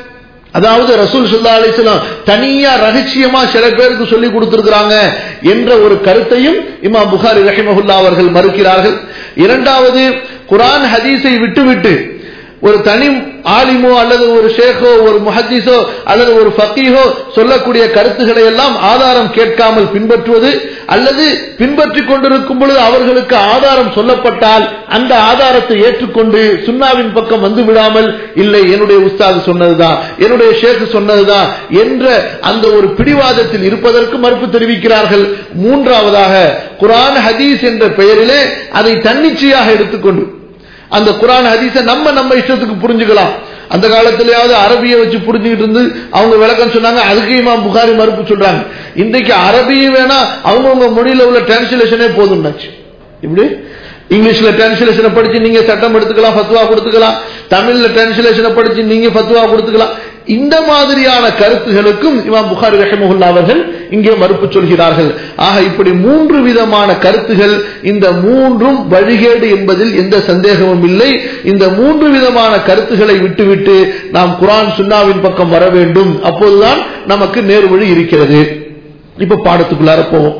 அதாவது ரசூல் ஸல்லல்லாஹு அலைஹி வஸல்லம் தனியா ரகசியமா சில பேருக்கு சொல்லி கொடுத்திருக்கிறாங்க என்ற ஒரு கருத்தையும் இமாம் புகாரி ரஹிமஹுல்லாஹ் அவர்கள் மறுக்கிறார்கள். இரண்டாவது, குர்ஆன் ஹதீஸை விட்டுவிட்டு ஒரு தனி ஆலிமோ அல்லது ஒரு ஷேഖோ ஒரு முஹத்திஸோ அல்லது ஒரு ஃபகீஹோ சொல்லக்கூடிய கருத்துக்களை எல்லாம் ஆதாரம் கேட்காமல் பின்பற்றுவது, அல்லது பின்பற்றிக் கொண்டிருக்கும் பொழுது அவர்களுக்கு ஆதாரம் சொல்லப்பட்டால் அந்த ஆதாரத்தை ஏற்றுக்கொண்டு சுன்னாவின் பக்கம் வந்து விடாமல், இல்லை என்னுடைய உஸ்தாது சொன்னதுதான், என்னுடைய ஷேக் சொன்னதுதான் என்ற அந்த ஒரு பிடிவாதத்தில் இருப்பதற்கு மறுப்பு தெரிவிக்கிறார்கள். மூன்றாவதாக, குர்ஆன் ஹதீஸ் என்ற பெயரிலே அதை தன்னிச்சையாக எடுத்துக்கொண்டு அந்த குர்ஆன் ஹதீஸை நம்ம நம்ம இஷ்டத்துக்கு புரிஞ்சுக்கலாம். அந்த காலத்திலேயாவது அரபியை வச்சு புரிஞ்சுக்கிட்டு இருந்து அவங்க விளக்கம் சொன்னாங்க, அதுக்கு இமாம் புகாரி மறுப்பு சொல்றாங்க. இன்றைக்கு அரபியை வேணா அவங்கவுங்க மொழியில உள்ள டிரான்ஸ்லேஷனே போதும்னாச்சு. இப்படி இங்கிலீஷ்ல டிரான்ஸ்லேஷனை படிச்சு நீங்க சட்டம் எடுத்துக்கலாம், ஃபத்வா கொடுத்துக்கலாம், தமிழ்ல டிரான்ஸ்லேஷனை படிச்சு நீங்க ஃபத்வா கொடுத்துக்கலாம். இந்த மாதிரியான கருத்துகளுக்கும் இமாம் புகாரி ரஹிமஹுல்லாஹ் அவர்கள் இங்கே மறுப்பு சொல்கிறார்கள். ஆக இப்படி மூன்று விதமான கருத்துகள், இந்த மூன்றும் வழிகேடு என்பதில் எந்த சந்தேகமும் இல்லை. இந்த மூன்று விதமான கருத்துக்களை விட்டுவிட்டு நாம் குர்ஆன் சுன்னாவின் பக்கம் வர வேண்டும், அப்போதுதான் நமக்கு நேர்வழி இருக்கிறது. இப்ப பாடத்துக்குள்ளார போவோம்.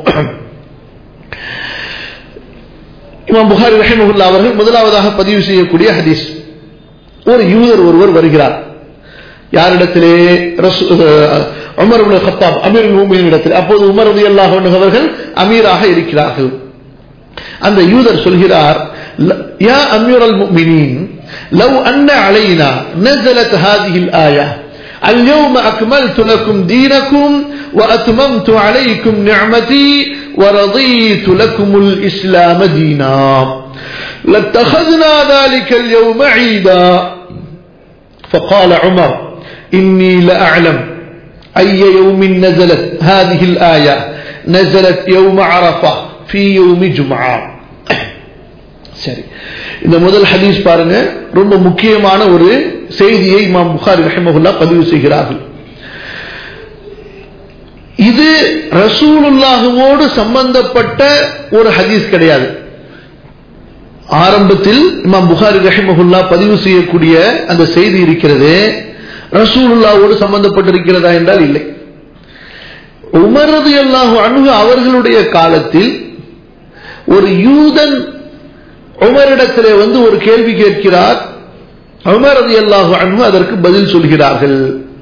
இமாம் புகாரி ரஹிமஹுல்லாஹ் அவர்கள் முதலாவதாக பதிவு செய்யக்கூடிய ஹதீஸ், ஒரு யூதர் ஒருவர் வருகிறார். யாரிடத்திலே? உமர் இப்னு கத்தாப் அமீருல் முஃமினீன் இடத்தில். அப்போது உமர் ரலியல்லாஹு அன்ஹு அவர்கள் அமீராக இருக்கிறார்கள். அந்த யூதர் சொல்கிறார், யா அமீருல் முஃமினீன் லவ் அன்ன அலைனா நஸலத் ஹாதிஹில் ஆயா اليوم أكملت لكم دينكم وأتممت عليكم نعمتي ورضيت لكم الإسلام دينا لاتخذنا ذلك اليوم عيدا فقال عمر إني لأعلم أي يوم نزلت هذه الآية نزلت يوم عرفة في يوم جمعة. சரி, இந்த முதல் ஹதீஸ் பாருங்க, ரொம்ப முக்கியமான ஒரு செய்தியை இமாம் புகாரி ரஹிமஹுல்லாஹ் பதிவு செய்கிறார்கள். இது ரசூலுல்லாஹுவோடு சம்பந்தப்பட்ட ஒரு ஹதீஸ் கிடையாது. ஆரம்பத்தில் இமாம் புகாரி ரஹிமஹுல்லாஹ் பதிவு செய்யக்கூடிய அந்த செய்தி இருக்கிறது, ரசூலுல்லாஹோடு சம்பந்தப்பட்டிருக்கிறதா என்றால் இல்லை. உமர் ரலியல்லாஹு அன்ஹு அவர்களுடைய காலத்தில் ஒரு யூதன் உமரிடத்திலே வந்து ஒரு கேள்வி கேட்கிறார். உமர் ரலியல்லாஹு அன்ஹு அதற்கு பதில் சொல்கிறார்கள்.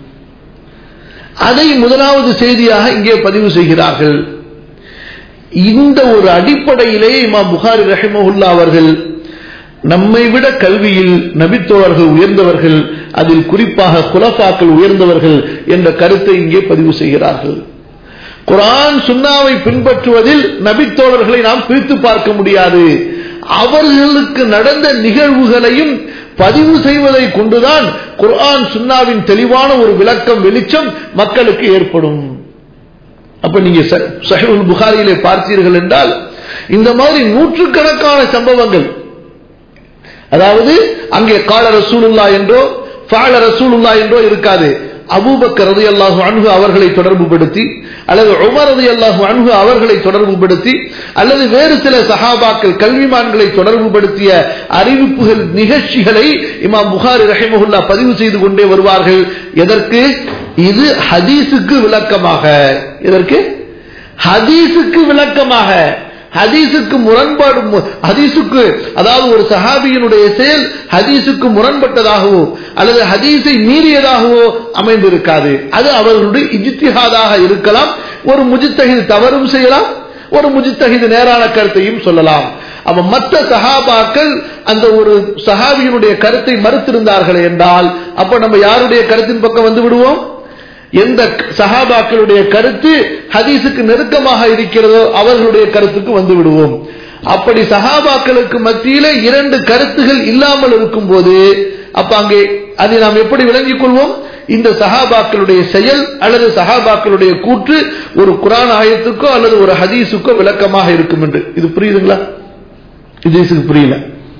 அதை முதலாவது செய்தியாக இங்கே பதிவு செய்கிறார்கள். இந்த ஒரு அடிப்படையிலே இமாம் புகாரி ரஹிமஹுல்லாஹ் அவர்கள் நம்மை விட கல்வியில் நபித்தோழர்கள் உயர்ந்தவர்கள், அதில் குறிப்பாக குலஃபாக்கள் உயர்ந்தவர்கள் என்ற கருத்தை இங்கே பதிவு செய்கிறார்கள். குர்ஆன் சுன்னாவை பின்பற்றுவதில் நபித்தோழர்களை நாம் பிரித்து பார்க்க முடியாது. அவர்களுக்கு நடந்த நிகழ்வுகளையும் பதிவு செய்வதை கொண்டுதான் குர்ஆன் சுன்னாவின் தெளிவான ஒரு விளக்கம் வெளிச்சம் மக்களுக்கு ஏற்படும். அப்ப நீங்க சஹீஹுல் புகாரியிலே பார்த்தீர்கள் என்றால் இந்த மாதிரி நூற்றுக்கணக்கான சம்பவங்கள், அதாவது அங்கே கால ரசூலுல்லாஹ் என்றோ ஃபஅல ரசூலுல்லாஹ் என்றோ இருக்காது. அபூபக்கர் ரலியல்லாஹு அன்ஹு அவர்களை தொடர்புபடுத்தி அல்லது உமர் ரலியல்லாஹு அன்ஹு அவர்களை தொடர்புபடுத்தி அல்லது வேறு சில சஹாபாக்கள் கல்விமான்களை தொடர்புபடுத்திய அறிவிப்புகள் நிகழ்ச்சிகளை இமாம் புகாரி ரஹிமஹுல்லாஹ் பதிவு செய்து கொண்டே வருவார்கள். எதற்கு? இது ஹதீஸுக்கு விளக்கமாக. எதற்கு? ஹதீஸுக்கு விளக்கமாக. ஹதீஸுக்கு முரண்பாடு, ஹதீஸுக்கு அதாவது ஒரு சஹாபியினுடைய செயல் ஹதீஸுக்கு முரண்பட்டதாகவோ அல்லது ஹதீஸை மீறியதாகவோ அமைந்திருக்காது. அது அவர்களுடைய இஜ்திஹாதாக இருக்கலாம். ஒரு முஜ்தஹித் தவறும் செய்யலாம், ஒரு முஜ்தஹித் நேரான கருத்தையும் சொல்லலாம். அப்ப மற்ற சஹாபாக்கள் அந்த ஒரு சஹாபியினுடைய கருத்தை மறுத்திருந்தார்கள் என்றால் அப்ப நம்ம யாருடைய கருத்தின் பக்கம் வந்து விடுவோம்? எந்த சஹாபாக்களுடைய கருத்து ஹதீஸுக்கு நெருக்கமாக இருக்கிறதோ அவர்களுடைய கருத்துக்கு வந்து விடுவோம். அப்படி சஹாபாக்களுக்கு மத்தியில இரண்டு கருத்துகள் இல்லாமல் இருக்கும் போது அப்ப அங்கே அதை நாம் எப்படி விளங்கிக் கொள்வோம்? இந்த சஹாபாக்களுடைய செயல் அல்லது சஹாபாக்களுடைய கூற்று ஒரு குர்ஆன் ஆயத்துக்கோ அல்லது ஒரு ஹதீஸுக்கோ விளக்கமாக இருக்கும் என்று. இது புரியுதுங்களா? இது புரியல.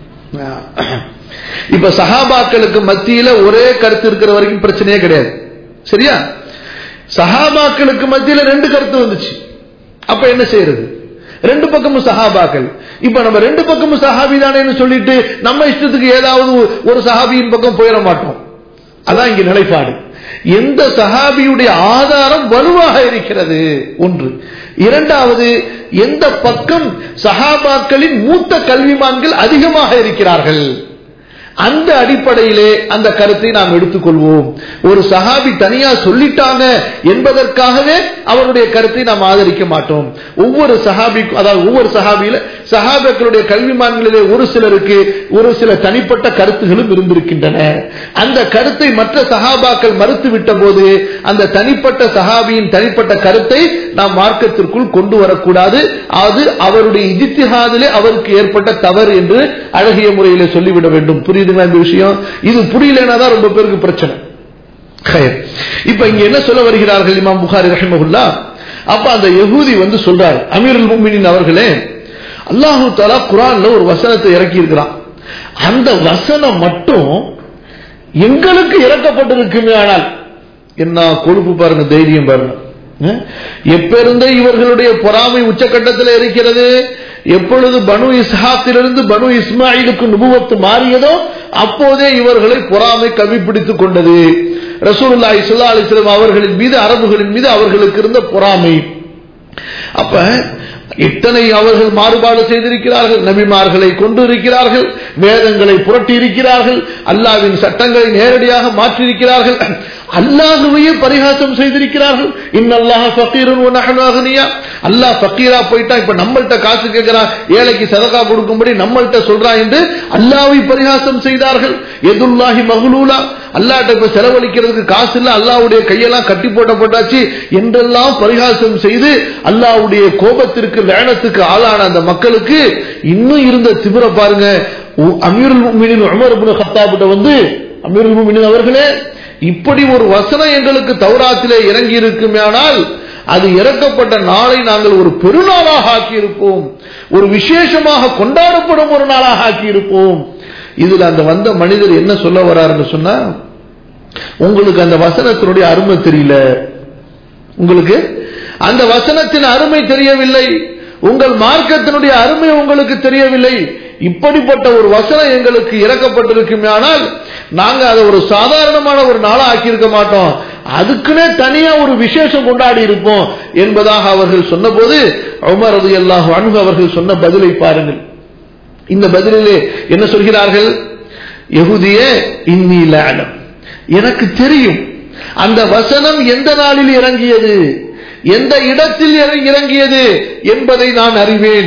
இப்ப சஹாபாக்களுக்கு மத்தியில ஒரே கருத்து இருக்கிற வரைக்கும் பிரச்சனையே கிடையாது. சரியா? சஹாபாக்களுக்கு மத்தியில ரெண்டு கருத்து வந்துச்சு, அப்ப என்ன செய்யறது? ரெண்டு பக்கமும் சஹாபாக்கள். இப்ப நம்ம ரெண்டு பக்கமும் சஹாபி தானேன்னு சொல்லிட்டு நம்ம இஷ்டத்துக்கு ஏதாவது ஒரு சஹாபியின் பக்கம் போயிட மாட்டோம். அதான் இங்க நிலைப்பாடு. எந்த சஹாபியுடைய ஆதாரம் வலுவாக இருக்கிறது ஒன்று. இரண்டாவது, எந்த பக்கம் சஹாபாக்களின் மூத்த கல்விமான்கள் அதிகமாக இருக்கிறார்கள், அந்த அடிப்படையிலே அந்த கருத்தை நாம் எடுத்துக்கொள்வோம். ஒரு சஹாபி தனியா சொல்லிட்டாங்க என்பதற்காகவே அவருடைய கருத்தை நாம் ஆதரிக்க மாட்டோம். ஒவ்வொரு சஹாபி, அதாவது ஒவ்வொரு சஹாபியில சஹாபாக்களுடைய கல்விமான்களிலே ஒரு சிலருக்கு ஒரு சில தனிப்பட்ட கருத்துகளும் இருந்திருக்கின்றன. அந்த கருத்தை மற்ற சஹாபாக்கள் மறுத்து விட்ட போது அந்த தனிப்பட்ட சஹாபியின் தனிப்பட்ட கருத்தை நாம் மார்க்கத்திற்குள் கொண்டு வரக்கூடாது. அது அவருடைய இஜ்திஹாதிலே அவருக்கு ஏற்பட்ட தவறு என்று அழகிய முறையிலே சொல்லிவிட வேண்டும். புரியுதுங்களா இந்த விஷயம்? இது புரியலனா தான் ரொம்ப பேருக்கு பிரச்சனை. இப்ப இங்க என்ன சொல்ல வருகிறார்கள் இமாம் புகாரி ரஹிமஹுல்லாஹ்? அப்ப அந்த யஹூதி வந்து சொல்றார், அமீருல் முஃமினீன் அவர்களே, அல்லாஹ் தஆலா குர்ஆன்ல ஒரு வசனத்தை இறக்கி இருக்கிறான். அந்த வசனம் மட்டும் எங்களுக்கு இறக்கப்பட்டிருக்குமே, ஆனால் என்ன கொழுப்பு பாருங்க, தைரியம் பாருங்க. எப்பெருந்தே இவர்களுடைய பொறாமை உச்சக்கட்டத்தில் இருக்கிறது. எப்பொழுது பனு இஸ்ஹாக்கிலிருந்து பனு இஸ்மாயிலுக்கு நுபுவத்து மாறியதோ அப்போதே இவர்களை பொறாமை கவி பிடித்துக் கொண்டது. ரசூலுல்லாஹி ஸல்லல்லாஹு அலைஹி வஸல்லம் அவர்களின் மீது, அரபுகளின் மீது அவர்களுக்கு இருந்த பொறாமை. அப்ப இத்தனை அவர்கள் மாறுபாடு செய்திருக்கிறார்கள், நபிமார்களை கொண்டு இருக்கிறார்கள், வேதங்களை புரட்டி இருக்கிறார்கள், அல்லாஹ்வின் சட்டங்களை நேரடியாக மாற்றியிருக்கிறார்கள், அல்லாஹ்வையே பரிகாசம் செய்திருக்கிறார்கள். இன்னல்லாஹ ஃபகீருன் வ நஹ்னு அக்னியா, அல்லாஹ் ஃபகீரா போயிட்டா இப்ப நம்மள்ட்ட காசு கேட்கிறான், ஏழைக்கு சதகா கொடுக்கும்படி நம்மள்ட்ட சொல்றான் என்று அல்லாஹ்வை பரிகாசம் செய்தார்கள். யதுல்லாஹி மக்லூலா, அல்லாஹ்ட்ட இப்ப செலவழிக்கிறதுக்கு காசு இல்ல, அல்லாஹ்வுடைய கையெல்லாம் கட்டி போட்டப்பட்டாச்சு என்றெல்லாம் பரிகாசம் செய்து அல்லாஹ்வுடைய கோபத்திற்கு லேனத்துக்கு ஆளான அந்த மக்களுக்கு இன்னும் இருந்த திமிர பாருங்க. அமீருல் முஃமினீன் உமர் இப்னு கத்தாப் கிட்ட வந்து, அமீருல் முஃமினீன் அவர்களே, இப்படி ஒரு வசனம் எங்களுக்கு தௌராத்திலே இறங்கி இருக்குமானால் அது இறக்கப்பட்ட நாளை நாங்கள் ஒரு பெருநாளாக ஆக்கியிருப்போம், ஒரு விசேஷமாக கொண்டாடப்படும் ஒரு நாளாக ஆக்கியிருப்போம். இதுல அந்த வந்த மனிதர் என்ன சொல்ல வர்றாருன்னு சொன்னா, உங்களுக்கு அந்த வசனத்தினுடைய அருமை தெரியல, உங்களுக்கு அந்த வசனத்தின் அருமை தெரியவில்லை, உங்கள் மார்க்கத்தினுடைய அருமை உங்களுக்கு தெரியவில்லை. இப்படிப்பட்ட ஒரு வசனம் எங்களுக்கு இறக்கப்பட்டிருக்குமானால் நாங்க அதை ஒரு சாதாரணமான ஒரு நாளா ஆக்கியிருக்க மாட்டோம், அதுக்குன்னே தனியா ஒரு விசேஷம் கொண்டாடி இருப்போம் என்பதாக அவர்கள் சொன்னபோது உமர் ரலியல்லாஹு அன்ஹு அவர்கள் சொன்ன பதிலை பாருங்கள். இந்த பதிலிலே என்ன சொல்கிறார்கள்? யஹூதியே, இன்னி லஅலம், எனக்கு தெரியும் அந்த வசனம் எந்த நாளில் இறங்கியது, எந்த இடத்தில் இறங்கியது என்பதை நான் அறிவேன்.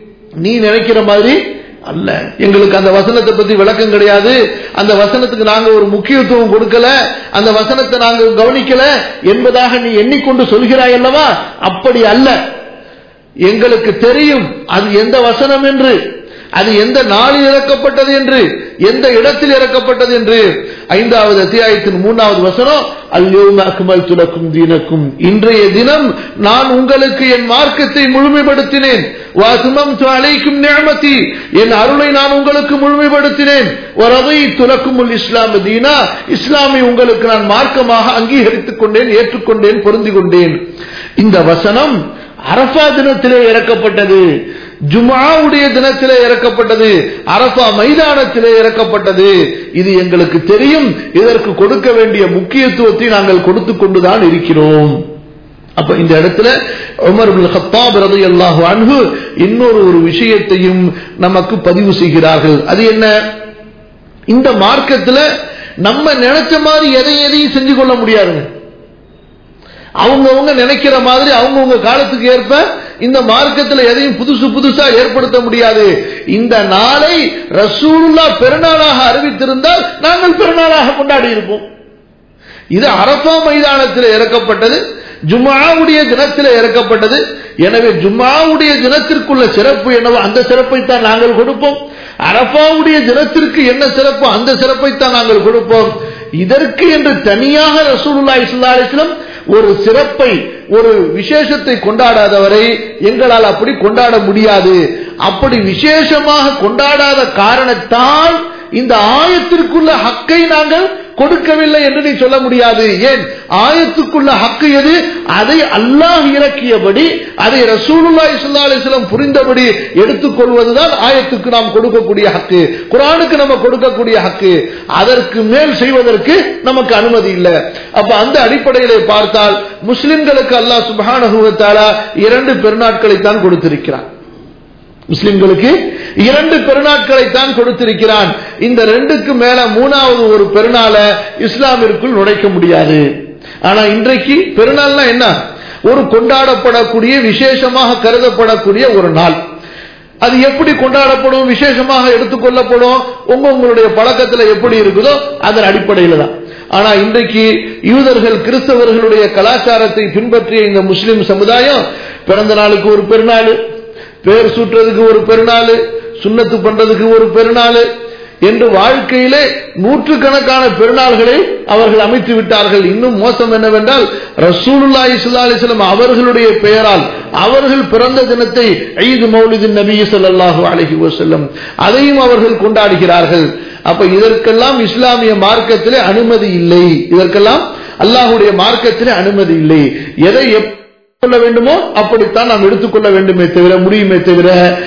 நீ நினைக்கிற மாதிரி அல்ல, எங்களுக்கு அந்த வசனத்தை பத்தி விளக்கம் கிடையாது, அந்த வசனத்துக்கு நாங்க ஒரு முக்கியத்துவம் கொடுக்கல, அந்த வசனத்தை நாங்க கவனிக்கல என்பதாக நீ எண்ணிக்கொண்டு சொல்கிறாய் அல்லவா, அப்படி அல்ல. எங்களுக்கு தெரியும் அது எந்த வசனம் என்று, அது எந்த நாளில் இறக்கப்பட்டது என்று, எந்த இடத்தில் இறக்கப்பட்டது என்று. ஐந்தாவது அத்தியாயத்தின் மூன்றாவது வசனம், அல்யௌம அக்மல்து லக்கும் தீனக்கும், இன்றைய தினம் நான் உங்களுக்கு என் மார்க்கத்தை முழுமைப்படுத்தினேன். வ அத்மம்து அலைக்கும் நிஅமதி, என் அருளை நான் உங்களுக்கு முழுமைப்படுத்தினேன். வ ரதீது லக்குமுல் இஸ்லாம் தீனா, இஸ்லாமை உங்களுக்கு நான் மார்க்கமாக அங்கீகரித்துக் கொண்டேன், ஏற்றுக்கொண்டேன், பொருந்திக் கொண்டேன். இந்த வசனம் அரஃபா தினத்திலே இறக்கப்பட்டது, ஜும்ஆவுடைய தினத்திலே இறக்கப்பட்டது, அரஃபா மைதானத்திலே இறக்கப்பட்டது. இது எங்களுக்கு தெரியும், இதற்கு கொடுக்க வேண்டிய முக்கியத்துவத்தை நாங்கள் கொடுத்துக் கொண்டுதான் இருக்கிறோம். அப்ப இந்த இடத்துல உமர் இப்னு கத்தாப் ரலியல்லாஹு அன்ஹு இன்னொரு ஒரு விஷயத்தையும் நமக்கு பதிவு செய்கிறார்கள். அது என்ன? இந்த மார்க்கத்துல நம்ம நினைச்ச மாதிரி எதை எதையும் செஞ்சு கொள்ள முடியாதுங்க. அவங்கவுங்க நினைக்கிற மாதிரி அவங்கவுங்க காலத்துக்கு ஏற்ப இந்த மார்க்கத்தில் எதையும் புதுசு புதுசா ஏற்படுத்த முடியாது. இந்த நாளை ரசூலுல்லாஹ் பெருநாளாக அறிவித்திருந்தால் நாங்கள் பெருநாளாக கொண்டாடி இருப்போம். இது அரஃபா மைதானத்தில் இறக்கப்பட்டது, ஜும்ஆவுடைய தினத்தில் இறக்கப்பட்டது. எனவே ஜும்ஆவுடைய தினத்திற்குள்ள சிறப்பு என்னவோ அந்த சிறப்பை தான் நாங்கள் கொடுப்போம். அரஃபாவுடைய தினத்திற்கு என்ன சிறப்பு அந்த சிறப்பை தான் நாங்கள் கொடுப்போம். இதற்கு என்று தனியாக ரசூலுல்லாஹி ஸல்லல்லாஹு அலைஹி வஸல்லம் ஒரு சிறப்பை, ஒரு விசேஷத்தை கொண்டாடாதவரை எங்களால் அப்படி கொண்டாட முடியாது. அப்படி விசேஷமாக கொண்டாடாத காரணத்தால் இந்த ஆயத்திற்குள்ள ஹக்கை நாங்கள் கொடுக்கவில்லை என்று நீ சொல்ல முடியாது. ஏன்? ஆயத்துக்குள்ள ஹக்கு எது? அதை அல்லாஹ் இறக்கியபடி, அதை ரசூலுல்லாஹி ஸல்லல்லாஹு அலைஹி வஸல்லம் புரிந்தபடி எடுத்துக்கொள்வதுதான் ஆயத்துக்கு நாம் கொடுக்கக்கூடிய ஹக்கு, குர்ஆனுக்கு நம்ம கொடுக்கக்கூடிய ஹக்கு. அதற்கு மேல் செய்வதற்கு நமக்கு அனுமதி இல்லை. அப்ப அந்த அடிப்படையிலே பார்த்தால் முஸ்லிம்களுக்கு அல்லாஹ் சுப்ஹானஹு வ தஆலா இரண்டு பெருநாட்களை தான் கொடுத்திருக்கிறான். முஸ்லிம்களுக்கு இரண்டு பெருநாட்களை தான் கொடுத்திருக்கிறான். இந்த ரெண்டுக்கு மேல மூணாவது ஒரு பெருநாள இஸ்லாமிற்குள் நுழைக்க முடியாது. ஆனா இன்றைக்கு பெருநாள்னா என்ன? ஒரு கொண்டாடப்படக்கூடிய, விசேஷமாக கருதப்படக்கூடிய ஒரு நாள். அது எப்படி கொண்டாடப்படும், விசேஷமாக எடுத்துக்கொள்ளப்படும், உங்க உங்களுடைய பழக்கத்தில் எப்படி இருக்குதோ அதன் அடிப்படையில தான். ஆனா இன்றைக்கு யூதர்கள் கிறிஸ்தவர்களுடைய கலாச்சாரத்தை பின்பற்றிய இந்த முஸ்லிம் சமுதாயம் பிறந்த நாளுக்கு ஒரு பெருநாள், பேர் சூட்டுறதுக்கு ஒரு பெருநாள், சுன்னத்து பண்றதுக்கு ஒரு பெருநாள் என்று வாழ்க்கையிலே நூற்றுக்கணக்கான பெருநாள்களை அவர்கள் அமைத்து விட்டார்கள். இன்னும் மோசம் என்னவென்றால் ரசூலுல்லாஹி ஸல்லல்லாஹு அலைஹி வஸல்லம் அவர்களுடைய பெயரால் அவர்கள் பிறந்த தினத்தை ஈத் மௌலிதுன் நபி ஸல்லல்லாஹு அலைஹி வஸல்லம் அதையும் அவர்கள் கொண்டாடுகிறார்கள். அப்ப இதற்கெல்லாம் இஸ்லாமிய மார்க்கத்திலே அனுமதி இல்லை, இதற்கெல்லாம் அல்லாஹ்வுடைய மார்க்கத்திலே அனுமதி இல்லை. எதை கொள்ள வேண்டுமோ அப்படித்தான் நாம் எடுத்துக்கொள்ள வேண்டுமே தவிர முடியுமே தவிர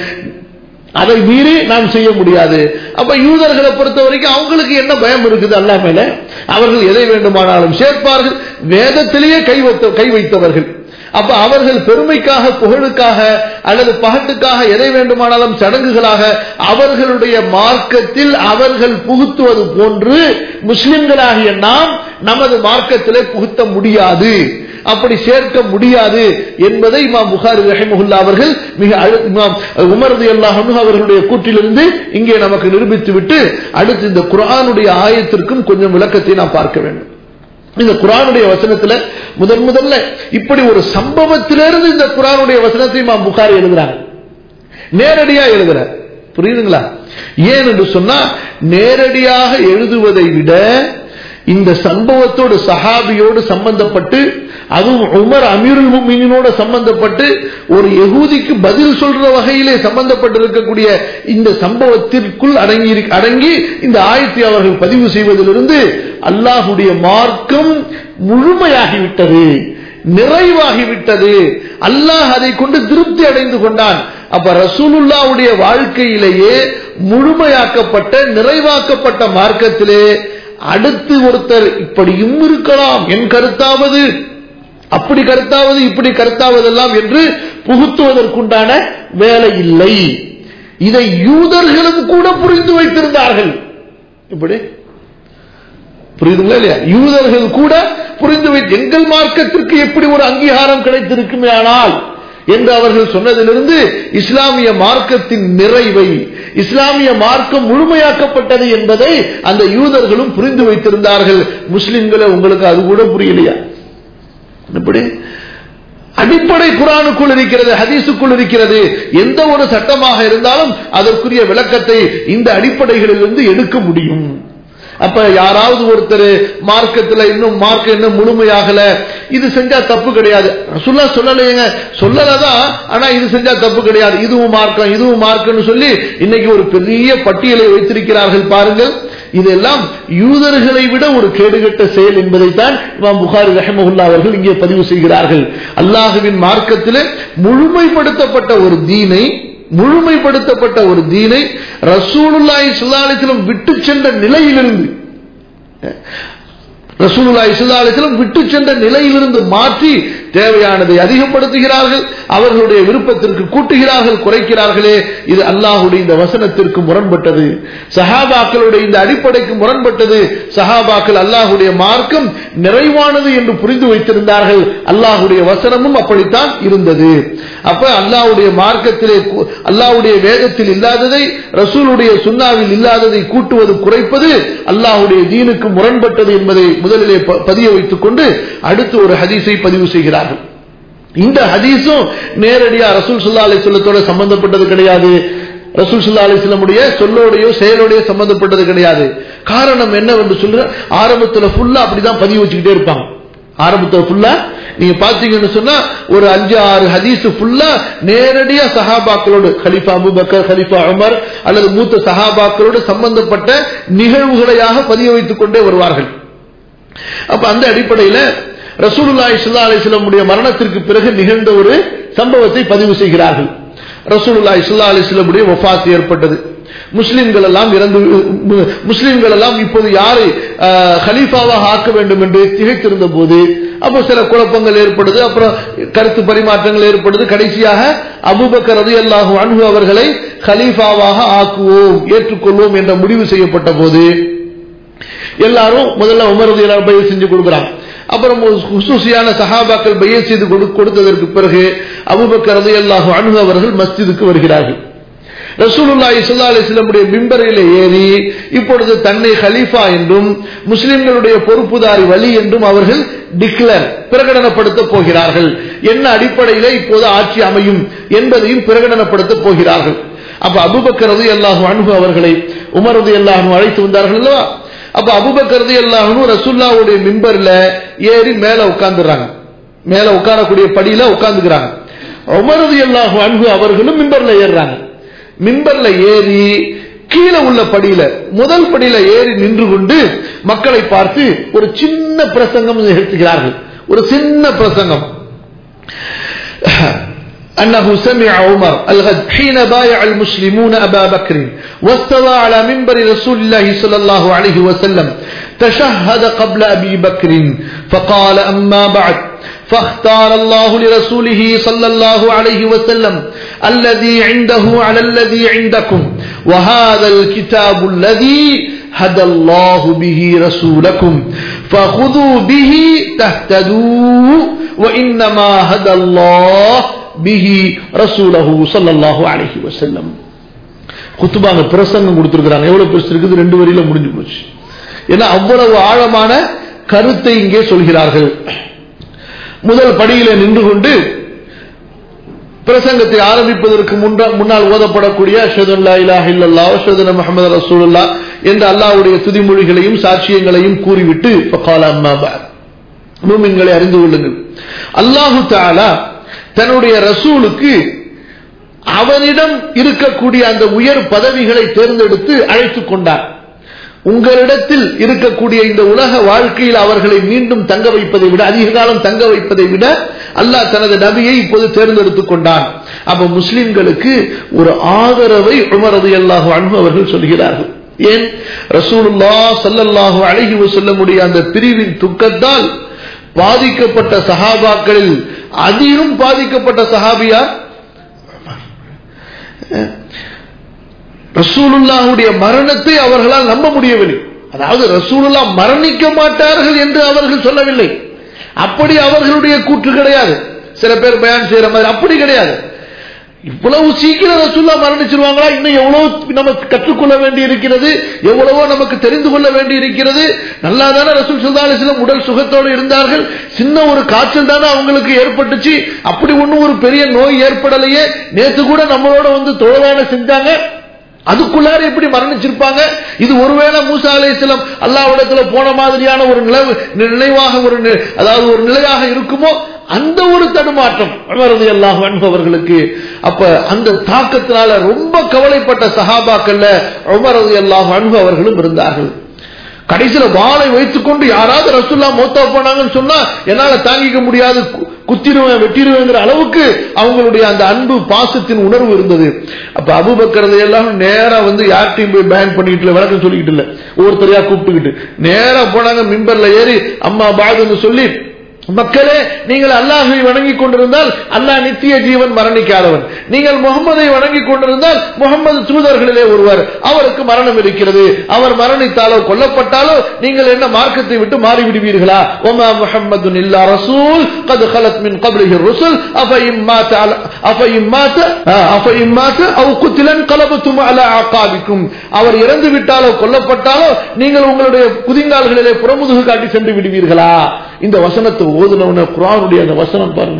அதை மீறி நாம் செய்ய முடியாது. அப்ப யூதர்களை பொறுத்த வரைக்கும் அவங்களுக்கு என்ன பயம் இருக்குது அல்லாஹ் மேல? அவர்கள் எதை வேண்டுமானாலும் சேர்ப்பார்கள், வேதத்திலேயே கை வைத்த கை வைத்தவர்கள். அப்ப அவர்கள் பெருமைக்காக, புகழுக்காக அல்லது பகட்டுக்காக எதை வேண்டுமானாலும் சடங்குகளாக அவர்களுடைய மார்க்கத்தில் அவர்கள் புகுத்துவது போன்று முஸ்லிம்களாகிய நாம் நமது மார்க்கத்திலே புகுத்த முடியாது. அப்படி சேர்க்க முடியாது என்பதை இமாம் புகாரி ரஹிமஹுல்லாஹ் அவர்கள் மிக இமாம் உமர் ரலியல்லாஹு அன்ஹு அவர்களுடைய கூற்றிலிருந்து இங்கே நமக்கு நிரூபித்துவிட்டு அடுத்து இந்த குர்ஆனுடைய ஆயத்திற்கும் கொஞ்சம் விளக்கத்தை நாம் பார்க்க வேண்டும். இந்த குர்ஆனுடைய வசனத்துல முதன் முதல்ல இப்படி ஒரு சம்பவத்திலிருந்து இந்த குர்ஆனுடைய வசனத்தை இமாம் புகாரி எழுதுறாங்க, நேரடியா எழுதுறார். புரியுதுங்களா? ஏன் என்று சொன்னா நேரடியாக எழுதுவதை விட இந்த சம்பவத்தோடு சஹாபியோடு சம்பந்தப்பட்டு அதுவும் உமர் அமீருல் முஃமினீனோடு சம்பந்தப்பட்டு ஒரு யகூதிக்கு பதில் சொல்ற வகையிலே சம்பந்தப்பட்டிருக்கக்கூடிய இந்த சம்பவத்திற்குள் அடங்கி அடங்கி இந்த ஆயத்தை அவர்கள் பதிவு செய்வதிலிருந்து அல்லாஹ்வுடைய மார்க்கம் முழுமையாகிவிட்டது, நிறைவாகிவிட்டது, அல்லாஹ் அதை கொண்டு திருப்தி அடைந்து கொண்டான். அப்ப ரசூலுல்லாஹ்வுடைய வாழ்க்கையிலேயே முழுமையாக்கப்பட்ட நிறைவாக்கப்பட்ட மார்க்கத்திலே அடுத்து ஒருத்தர் இப்படியும் இருக்கலாம், என் கருத்தாவது அப்படி கருத்தாவது இப்படி கருத்தாவதெல்லாம் என்று புகுத்துவதற்குண்டான வேலை இல்லை. இதை யூதர்களும் கூட புரிந்து வைத்திருந்தார்கள். இப்படி புரியுதுங்களா இல்லையா? யூதர்கள் கூட புரிந்து வைத்து எங்கள் மார்க்கத்திற்கு எப்படி ஒரு அங்கீகாரம் கிடைத்திருக்குமே ஆனால் என்று அவர்கள் சொன்னதிலிருந்து இஸ்லாமிய மார்க்கத்தின் நிறைவை, இஸ்லாமிய மார்க்கம் முழுமையாக்கப்பட்டது என்பதை அந்த யூதர்களும் புரிந்து வைத்திருந்தார்கள். முஸ்லிம்களை உங்களுக்கு அது கூட புரியலையா? எப்படி அடிப்படை குர்ஆனுக்குள் இருக்கிறது, ஹதீஸுக்குள் இருக்கிறது. எந்த ஒரு சட்டமாக இருந்தாலும் அதற்குரிய விளக்கத்தை இந்த அடிப்படைகளிலிருந்து எடுக்க முடியும். அப்ப யாராவது ஒருத்தர் மார்க்கத்துல இன்னும் மார்க்கம் இன்னும் முழுமையாகல, இது செஞ்சா தப்பு கிடையாது, சொல்ல சொல்லலையேங்க, சொல்லலதான், ஆனா இது செஞ்சா தப்பு கிடையாது, இதுவும் மார்க்கம் இதுவும் மார்க்கம்னு சொல்லி இன்னைக்கு ஒரு பெரிய பட்டியலை வைத்திருக்கிறார்கள் பாருங்கள். இதெல்லாம் யூதர்களை விட ஒரு கேடுகட்ட செயல் என்பதைத்தான் இமாம் புகாரி ரஹிமஹுல்லாஹ் அவர்கள் இங்கே பதிவு செய்கிறார்கள். அல்லாஹ்வின் மார்க்கத்திலே முழுமைப்படுத்தப்பட்ட ஒரு தீனை முழுமைப்படுத்தப்பட்ட ஒரு தீனை ரசூலுல்லாஹி ஸல்லல்லாஹு அலைஹி வஸல்லம் விட்டு சென்ற நிலையிலிருந்து ரசூலுல்லாஹி ஸல்லல்லாஹு அலைஹி வஸல்லம் விட்டு சென்ற நிலையிலிருந்து மாற்றி தேவையானதை அதிகப்படுத்துகிறார்கள், அவர்களுடைய விருப்பத்திற்கு கூட்டுகிறார்கள், குறைக்கிறார்களே, இது அல்லாஹ்வுடைய இந்த வசனத்திற்கு முரண்பட்டது, சஹாபாக்களுடைய இந்த அடிப்படைக்கு முரண்பட்டது. சஹாபாக்கள் அல்லாஹ்வுடைய மார்க்கம் நிறைவானது என்று புரிந்து வைத்திருந்தார்கள், அல்லாஹ்வுடைய வசனமும் அப்படித்தான் இருந்தது. அப்ப அல்லாஹ்வுடைய மார்க்கத்திலே அல்லாஹ்வுடைய வேதத்தில் இல்லாததை ரசூலுடைய சுன்னாவில் இல்லாததை கூட்டுவது குறைப்பது அல்லாஹ்வுடைய தீனுக்கு முரண்பட்டது என்பதை முதலிலே பதிய வைத்துக் கொண்டு அடுத்து ஒரு ஹதீஸை பதிவு செய்கிறார்கள். இந்த ஹதீஸும் நேரடியா ரசூல் ஸல்லல்லாஹு அலைஹி வஸல்லத்தோட சம்பந்தப்பட்டது கிடையாது, ரசூல் ஸல்லல்லாஹு அலைஹி வஸல்லமுடைய சொல்லோடையோ செயலோடையோ சம்பந்தப்பட்டது கிடையாது. காரணம் என்னவென்று சொல்ற ஆரம்பத்துல ஃபுல்லா அப்படிதான் பதிவு வச்சுக்கிட்டே இருப்பாங்க. ஆரம்பத்துல ஃபுல்லா நீங்க பாத்தீங்கன்னு சொன்னா ஒரு அஞ்சு ஆறு ஹதீஸ் ஃபுல்லா நேரடியா சஹாபாக்களோடு, கலீஃபா அபூபக்கர், கலீஃபா உமர் அல்லது மூத்த சஹாபாக்களோடு சம்பந்தப்பட்ட நிகழ்வுகளையாக பதிய வைத்துக் கொண்டே வருவார்கள். அப்ப அந்த அடிப்படையில ரசூலுல்லாஹி ஸல்லல்லாஹு அலைஹி வஸல்லம் உடைய மரணத்திற்கு பிறகு நிகழ்ந்த ஒரு சம்பவத்தை பதிவு செய்கிறார்கள். ரசூலுல்லாஹி ஸல்லல்லாஹு அலைஹி வஸல்லம் உடைய வஃபாத் ஏற்பட்டது. முஸ்லிம்கள் எல்லாம் இறந்து முஸ்லிம்கள் எல்லாம் இப்போது யாரை கலீஃபாவாக ஆக்க வேண்டும் என்று திகைத்திருந்த போது அப்ப சில குழப்பங்கள் ஏற்படுது, அப்புறம் கருத்து பரிமாற்றங்கள் ஏற்படுது. கடைசியாக அபூபக்கர் ரலியல்லாஹு அன்ஹு அவர்களை கலீஃபாவாக ஆக்குவோம், ஏற்றுக்கொள்வோம் என்ற முடிவு செய்யப்பட்ட போது எல்லாரும் முதல்ல உமர் ரலியல்லாஹு அன்ஹு பைஅத் செஞ்சு கொடுக்குறாங்க. அப்புறம் குசூசியான சஹாபாக்கள் பைஅத் செய்து கொடுத்ததற்கு பிறகு அபூபக்கர் ரலியல்லாஹு அன்ஹு அவர்கள் மஸ்ஜிதுக்கு வருகிறார்கள். ரசூலுல்லாஹி ஸல்லல்லாஹு அலைஹி வஸல்லம் உடைய மிம்பரிலே ஏறி இப்பொழுது தன்னை கலீஃபா என்றும் முஸ்லிம்களுடைய பொறுப்புதாரி வலி என்றும் அவர்கள் டிக்ளேர் பிரகடனப்படுத்த போகிறார்கள். என்ன அடிப்படையிலே இப்போது ஆட்சி அமையும் என்பதையும் பிரகடனப்படுத்த போகிறார்கள். அப்ப அபூபக்கர் ரலியல்லாஹு அன்ஹு அவர்களை உமர் ரலியல்லாஹு அன்ஹு அழைத்து வந்தார்கள் அல்லவா? அப்ப அபூபக்கர் ரலியல்லாஹு அன்ஹு ரசூலுல்லாஹ்வுடைய மிம்பர்ல ஏறி மேல உட்கார்ந்துறாங்க, மேல உட்காரக்கூடிய படியில உட்கார்ந்துக்கிறாங்க. உமர் ரலியல்லாஹு அன்ஹு அவர்களும் மிம்பர்ல ஏறுறாங்க. மிம்பர்ல ஏறி கீழே உள்ள படியில முதல் படியில ஏறி நின்று கொண்டு மக்களை பார்த்து ஒரு சின்ன பிரசங்கம் நிகழ்த்துகிறார்கள். ஒரு சின்ன பிரசங்கம். أنه سمع عمر الغد حين بايع المسلمون أبا بكر واستوى على منبر رسول الله صلى الله عليه وسلم تشهد قبل أبي بكر فقال أما بعد فاختار الله لرسوله صلى الله عليه وسلم الذي عنده على الذي عندكم وهذا الكتاب الذي هدى الله به رسولكم فخذوا به تهتدوا وانما هدى الله به رسوله صلى الله عليه وسلم. குத்துபாங்க பிரசங்கம் கொடுத்திருக்காங்க. எவ்வளவு பெருசு இருக்குது, ரெண்டு வரியில முடிஞ்சு போச்சு. ஏன்னா அவ்வளவு ஆழமான கருத்தை இங்கே சொல்கிறார்கள். முதல் படியில நின்று கொண்டு பிரசங்கத்தை ஆரம்பிப்பதற்கு முன்னால் ஓதப்படக்கூடிய அஷ்ஹது அல்லா இலாஹ இல்லல்லாஹ் வ அஷ்ஹது அன்ன முஹம்மது ரசூலுல்லாஹ் என்ற அல்லாஹ்வுடைய துதிமொழிகளையும் சாட்சியங்களையும் கூறிவிட்டு ஃபகால அம்மா பஅத், மூமின்களை அறிந்து கொள்ளுங்கள், அல்லாஹ் தஆலா தன்னுடைய ரசூலுக்கு அவனிடம் இருக்கக்கூடிய அந்த உயர் பதவிகளை தேர்ந்தெடுத்து அழைத்துக் கொண்டார். உங்களிடத்தில் இருக்கக்கூடிய இந்த உலக வாழ்க்கையில் அவர்களை மீண்டும் தங்க வைப்பதை விட, அதிக காலம் தங்க வைப்பதை விட அல்லாஹ் தனது நபியை இப்போது தேர்ந்தெடுத்துக் கொண்டான். அப்ப முஸ்லிம்களுக்கு ஒரு ஆதரவை உமர் ரலியல்லாஹு அன்ஹு அவர்கள் சொல்கிறார்கள். ஏன்? ரசூலுல்லாஹ் ஸல்லல்லாஹு அலைஹி வஸல்லம் உடைய அந்த பிரிவின் துக்கத்தால் பாதிக்கப்பட்ட சஹாபாக்களில் அதிகம் பாதிக்கப்பட்ட சஹாபியார் ரசூலுல்லாஹுடைய மரணத்தை அவர்களால் நம்ப முடியவில்லை. அதாவது ரசூலுல்லாஹ் மரணிக்க மாட்டார்கள் என்று அவர்கள் சொல்லவில்லை. அப்படி அவர்களுடைய கூற்று கிடையாது. சில பேர் பயான் செய்யற மாதிரி அப்படி கிடையாது. இவ்வளவு சீக்கிரம் ரசூலுல்லாஹ் மரணிச்சிருவாங்களா? இன்னும் எவ்வளவு நமக்கு கற்றுக்கொள்ள வேண்டி இருக்கிறது, எவ்வளவோ நமக்கு தெரிந்து கொள்ள வேண்டி இருக்கிறது. நல்லாதானே ரசூல் ஸல்லல்லாஹு அலைஹி வஸல்லம் உடல் சுகத்தோடு இருந்தார்கள். சின்ன ஒரு காய்ச்சல் தானே அவங்களுக்கு ஏற்பட்டுச்சு. அப்படி ஒன்னும் ஒரு பெரிய நோய் ஏற்படலையே. நேத்து கூட நம்மளோட வந்து தொழுதான செஞ்சாங்க, அதுக்குள்ளார எப்படி மரணிச்சிருப்பாங்க? இது ஒருவேளை மூசா அலைஹிஸ்ஸலாம் அல்லாஹ்விடத்துல போன மாதிரியான ஒரு நினைவாக ஒரு அதாவது ஒரு நிலையாக இருக்குமோ? அந்த ஒரு தடுமாற்றம் உமர் ரலியல்லாஹு அன்ஹு அவர்களுக்கு. அப்ப அந்த தாக்கத்தினால ரொம்ப கவலைப்பட்ட சஹாபாக்கள்ல உமர் ரலியல்லாஹு அன்ஹு அவர்களும் இருந்தார்கள். கடைசியில வாளை வைத்துக் கொண்டு யாராவது ரசூலுல்லாஹ் மௌத்தா போனாங்கன்னு சொன்னா என்னால தாங்கிக்க முடியாது, குத்திடுவேன் வெட்டிடுவேங்கிற அளவுக்கு அவங்களுடைய அந்த அன்பு பாசத்தின் உணர்வு இருந்தது. அப்ப அபூபக்கர் ரலியல்லாஹு அன்ஹு நேரா வந்து யார்ட்டையும் போய் பயன் பண்ணிட்டு விளக்கம் சொல்லிக்கிட்டு இல்ல, ஒவ்வொருத்தரையா கூப்பிட்டுக்கிட்டு நேரா போனாங்க. மிம்பர்ல ஏறி அம்மா பாதுன்னு சொல்லி, மக்களே, நீங்கள் அல்லாஹ்வை வணங்கிக் கொண்டிருந்தால் அல்லாஹ் நித்திய ஜீவன் மரணிக்காதவன், நீங்கள் முகமதை வணங்கிக் கொண்டிருந்தால் முகமது தூதர்களிலே ஒருவர், அவருக்கு மரணம் இருக்கிறது, அவர் மரணித்தாலோ கொல்லப்பட்டாலோ நீங்கள் என்ன மார்க்கத்தை விட்டு மாறிவிடுவீர்களா? வமா முஹம்மதுன் இல்லா ரசூல் கத் خلت من قبله الرسل افإن مات افإن مات افإن مات او قتل انقلبتم على اعقابكم. அவர் இறந்து விட்டாலோ கொல்லப்பட்டாலோ நீங்கள் உங்களுடைய குதிங்கால்களிலே புறமுதுகு காட்டி சென்று விடுவீர்களா? இந்த வசனத்தை ஓதுனவன குர்ஆனுடைய அந்த வசனம் பாருங்க,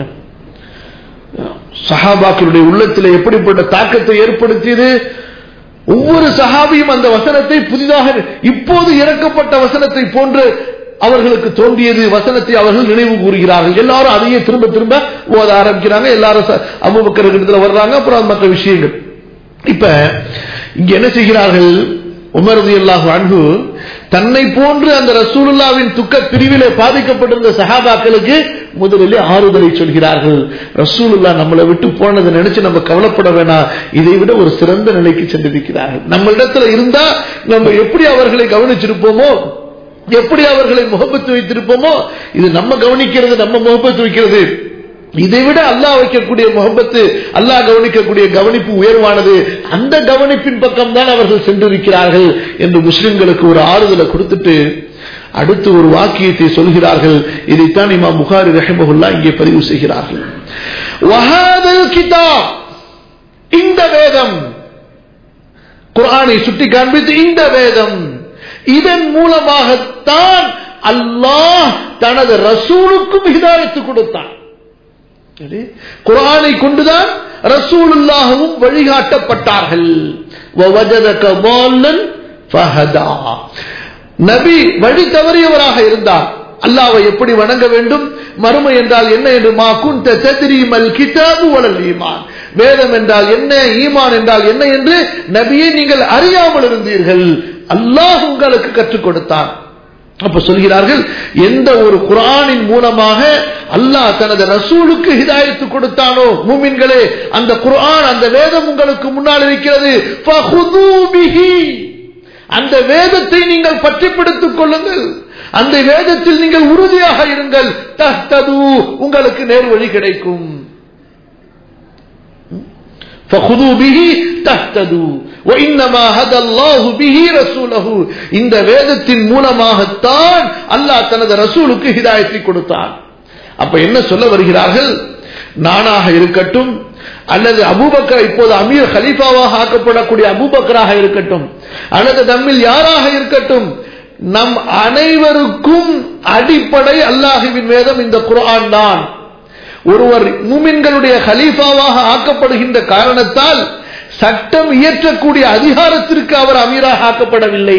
சஹாபாக்களுடைய உள்ளத்தில் எப்படிப்பட்ட தாக்கத்தை ஏற்படுத்தியது. ஒவ்வொரு சஹாபியும் அந்த வசனத்தை புதிதாக இப்போது இறக்கப்பட்ட வசனத்தை போன்று அவர்களுக்கு தோன்றியது. வசனத்தை அவர்கள் நினைவு கூறுகிறார்கள். எல்லாரும் அதையே திரும்ப திரும்ப ஓத ஆரம்பிக்கிறாங்க. எல்லாரும் அபூபக்கர் இடத்துல வர்றாங்க. அப்புறம் மற்ற விஷயங்கள். இப்ப இங்க என்ன செய்கிறார்கள்? உமர் ரலியல்லாஹு அன்ஹு தன்னை போன்று அந்த ரசூலுல்லாஹ்வின் துக்க பிரிவிலே பாதிக்கப்பட்டிருந்த சஹாபாக்களுக்கு முதலிலே ஆறுதலை சொல்கிறார்கள். ரசூலுல்லாஹ் நம்மளை விட்டு போனதை நினைச்சு நம்ம கவலைப்பட வேணாம், இதை விட ஒரு சிறந்த நிலைக்கு சென்றிருக்கிறார்கள். நம்ம இடத்துல இருந்தா நம்ம எப்படி அவர்களை கவனிச்சிருப்போமோ, எப்படி அவர்களை முகப்பத்து வைத்திருப்போமோ, இது நம்ம கவனிக்கிறது, நம்ம முகப்பத்து வைக்கிறது. இதை விட அல்லாஹ் வைக்கக்கூடிய முகப்பத்து, அல்லாஹ் கவனிக்கக்கூடிய கவனிப்பு உயர்வானது. அந்த கவனிப்பின் பக்கம் தான் அவர்கள் சென்றிருக்கிறார்கள் என்று முஸ்லிம்களுக்கு ஒரு ஆறுதலை கொடுத்துட்டு அடுத்து ஒரு வாக்கியத்தை சொல்கிறார்கள். இதைத்தான் இமாம் புகாரி ரஹிமஹுல்லாஹ் இங்கே பதிவு செய்கிறார்கள். வஹாதல் கிதாப், இந்த வேதம், குர்ஆனை சுட்டி காண்பித்து இந்த வேதம், இதன் மூலமாகத்தான் அல்லாஹ் தனது ரசூலுக்கும் ஹிதாயத்து கொடுத்தான். குர்ஆனை கொண்டுதான் ரசூலுல்லாஹும் வழிகாட்டப்பட்டார்கள். வவஜதக ضالًا فهدى, நபி வழி தவறியவராக இருந்தார். அல்லாஹ்வை எப்படி வணங்க வேண்டும், மறுமை என்றால் என்ன என்று மா குன்த தத்ரி மல் கிதாபு வலல் ஈமான், வேதம் என்றால் என்ன, ஈமான் என்றால் என்ன என்று நபியை நீங்கள் அறியாமல் இருந்தீர்கள், அல்லாஹ் உங்களுக்கு கற்றுக் கொடுத்தான். அப்ப சொல்கிறார்கள், எந்த ஒரு குர்ஆனின் மூலமாக அல்லாஹ் தனது ரசூலுக்கு ஹிதாயத்து கொடுத்தானோ, மூமின்களே, அந்த குர்ஆன், அந்த வேதம் உங்களுக்கு முன்னால் இருக்கிறது. ஃபஹுது பிஹி, அந்த வேதத்தை நீங்கள் பற்றி பிடித்துக் கொள்ளுங்கள், அந்த வேதத்தில் நீங்கள் உறுதியாக இருங்கள். தஹ்தது, உங்களுக்கு நேர்வழி கிடைக்கும். فخذوا به تهتدوا وانما هدى الله به رسوله, இந்த வேதத்தின் மூலமாகத்தான் அல்லாஹ் தனது ரசூலுக்கு ஹிதாயத்தை கொடுத்தான். அப்ப என்ன சொல்ல வருகிறார்கள்? நானாக இருக்கட்டும் அல்லது அபூபக்கர் இப்போது அமீர் கலீஃபாவாக ஆக்கப்படக்கூடிய அபூபக்கராக இருக்கட்டும் அல்லது நம்மில் யாராக இருக்கட்டும், நம் அனைவருக்கும் அடிப்படை அல்லாஹ்வின் வேதம் இந்த குர்ஆன் தான். ஒருவர் மூமின்களுடைய கலீஃபாவாக ஆக்கப்படுகின்ற காரணத்தால் சட்டம் இயற்றக்கூடிய அதிகாரத்திற்கு அவர் அமீராக ஆக்கப்படவில்லை.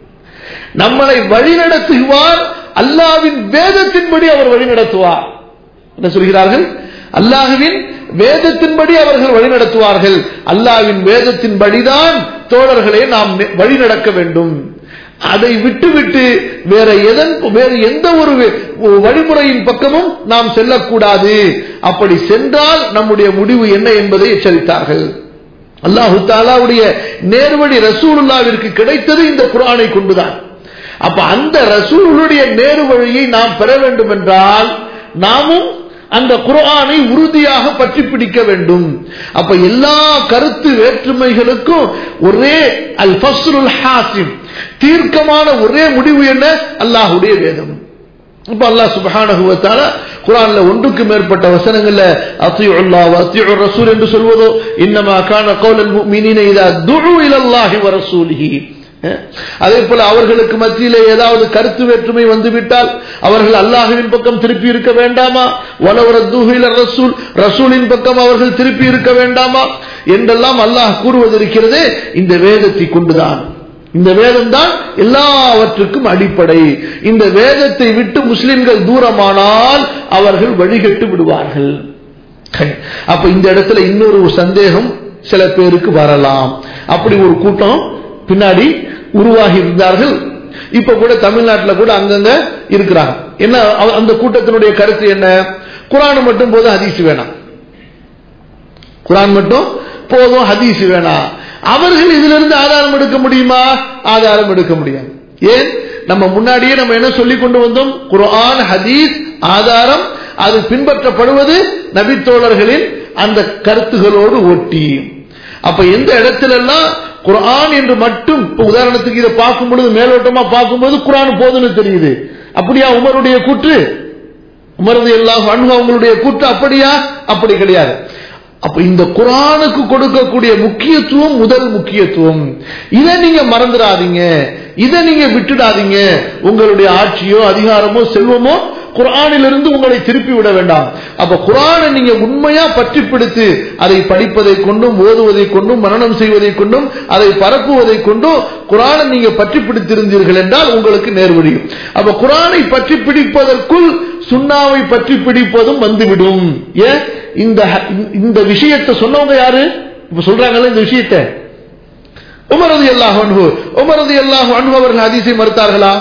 நம்மளை வழிநடத்துவார், அல்லாஹ்வின் வேதத்தின்படி அவர் வழிநடத்துவார். என்ன சொல்கிறார்கள்? அல்லாஹ்வின் வேதத்தின்படி அவர்கள் வழிநடத்துவார்கள். அல்லாஹ்வின் வேதத்தின்படிதான் தோழர்களே நாம் வழிநடக்க வேண்டும். அதை விட்டுவிட்டு வேற எதன் வேறு எந்த ஒரு வழிமுறையின் பக்கமும் நாம் செல்லக்கூடாது. அப்படி சென்றால் நம்முடைய முடிவு என்ன என்பதை எச்சரித்தார்கள். அல்லாஹு தஆலாவுடைய நேர்வழி ரசூலுல்லாஹ்விற்கு கிடைத்தது இந்த குர்ஆனை கொண்டுதான். அப்ப அந்த ரசூலுடைய நேர்வழியை நாம் பெற வேண்டும் என்றால் நாமும் அந்த குர்ஆனை உறுதியாக பற்றி பிடிக்க வேண்டும். அப்ப எல்லா கருத்து வேற்றுமைகளுக்கும் ஒரே அல் ஃபஸ்லுல் ஹாசிம், தீர்க்கமான ஒரே முடிவு என்ன? அல்லாஹ்வுடைய வேதம். இப்ப அல்லாஹ் சுப்ஹானஹு வ தஆலா குர்ஆன்ல ஒன்றுக்கு மேற்பட்ட வசனங்கள்ல அத்தியுல்லாஹ் வ அத்தியுர் ரசூல் என்று சொல்வதோ, இன்னமா கான கௌலல் முஃமினீன இதா துஉ இலல்லாஹி வ ரசூலிஹி, அதே போல அவர்களுக்கு மத்தியிலே ஏதாவது கருத்து வேற்றுமை வந்துவிட்டால் அவர்கள் அல்லாஹ்வின் பக்கம் திருப்பி இருக்க வேண்டாமா? வலவ் ரத்தூஹு இல ரசூல், ரசூலின் பக்கம் அவர்கள் திருப்பி இருக்க வேண்டாமா என்றெல்லாம் அல்லாஹ் கூறுவதிருக்கிறதே இந்த வேதத்தை கொண்டுதான். இந்த வேதம் தான் எல்லாவற்றுக்கும் அடிப்படை. இந்த வேதத்தை விட்டு முஸ்லிம்கள் தூரமானால் அவர்கள் வழிகட்டு விடுவார்கள். அப்ப இந்த இடத்துல இன்னொரு சந்தேகம் சில பேருக்கு வரலாம். அப்படி ஒரு கூட்டம் பின்னாடி உருவாகி இருந்தார்கள். இப்ப கூட தமிழ்நாட்டில் கூட அங்கங்க இருக்கிறாங்க. என்ன அந்த கூட்டத்தினுடைய கருத்து என்ன? குர்ஆன் மட்டும் போதும், ஹதீஸ் வேணாம். குர்ஆன் மட்டும் போதும், ஹதீஸ் வேணாம். அவர்கள் இதிலிருந்து ஆதாரம் எடுக்க முடியுமா? ஆதாரம் எடுக்க முடியாது. ஏன்? நம்ம முன்னாடியே நம்ம என்ன சொல்லிக் கொண்டு வந்தோம்? குர்ஆன் ஹதீஸ் ஆதாரம், அது பின்பற்றப்படுவது நபித்தோழர்களின் அந்த கருத்துகளோடு ஒட்டி. அப்ப எந்த இடத்துல எல்லாம் குர்ஆன் என்று மட்டும், உதாரணத்துக்கு இதை பார்க்கும் பொழுது மேலோட்டமா பார்க்கும்போது குர்ஆன் போதுன்னு தெரியுது. அப்படியா உமருடைய கூற்று? உமர் ரலியல்லாஹு அன்ஹு அவங்களுடைய கூற்று அப்படியா? அப்படி கிடையாது. அப்ப இந்த குர்ஆனுக்கு கொடுக்கக்கூடிய முக்கியத்துவம் முதல் முக்கியத்துவம். இதை நீங்க மறந்துடாதீங்க, இதை நீங்க விட்டுடாதீங்க. உங்களுடைய ஆட்சியோ அதிகாரமோ செல்வமோ குர்ஆனிலிருந்து உங்களை திருப்பி விட வேண்டாம். அப்ப குர்ஆனை நீங்க உண்மையா பற்றி பிடித்து அதை படிப்பதை கொண்டும் ஓதுவதை கொண்டும் மனனம் செய்வதை கொண்டும் அதை பரப்புவதை கொண்டும் குர்ஆனை நீங்க பற்றி பிடித்திருந்தீர்கள் என்றால் உங்களுக்கு நேர்வழியும். அப்ப குர்ஆனை பற்றி பிடிப்பதற்குள் சுன்னாவை பற்றி பிடிப்பதும் வந்துவிடும். ஏன்? இந்த இந்த விஷயத்தை சொன்னவங்க யாரு? இப்ப சொல்றாங்கல்ல இந்த விஷயத்தை, உமர் ரலியல்லாஹு அன்ஹு. உமர் ரலியல்லாஹு அன்ஹு அவர்கள் ஹதீஸை மறுத்தார்களா?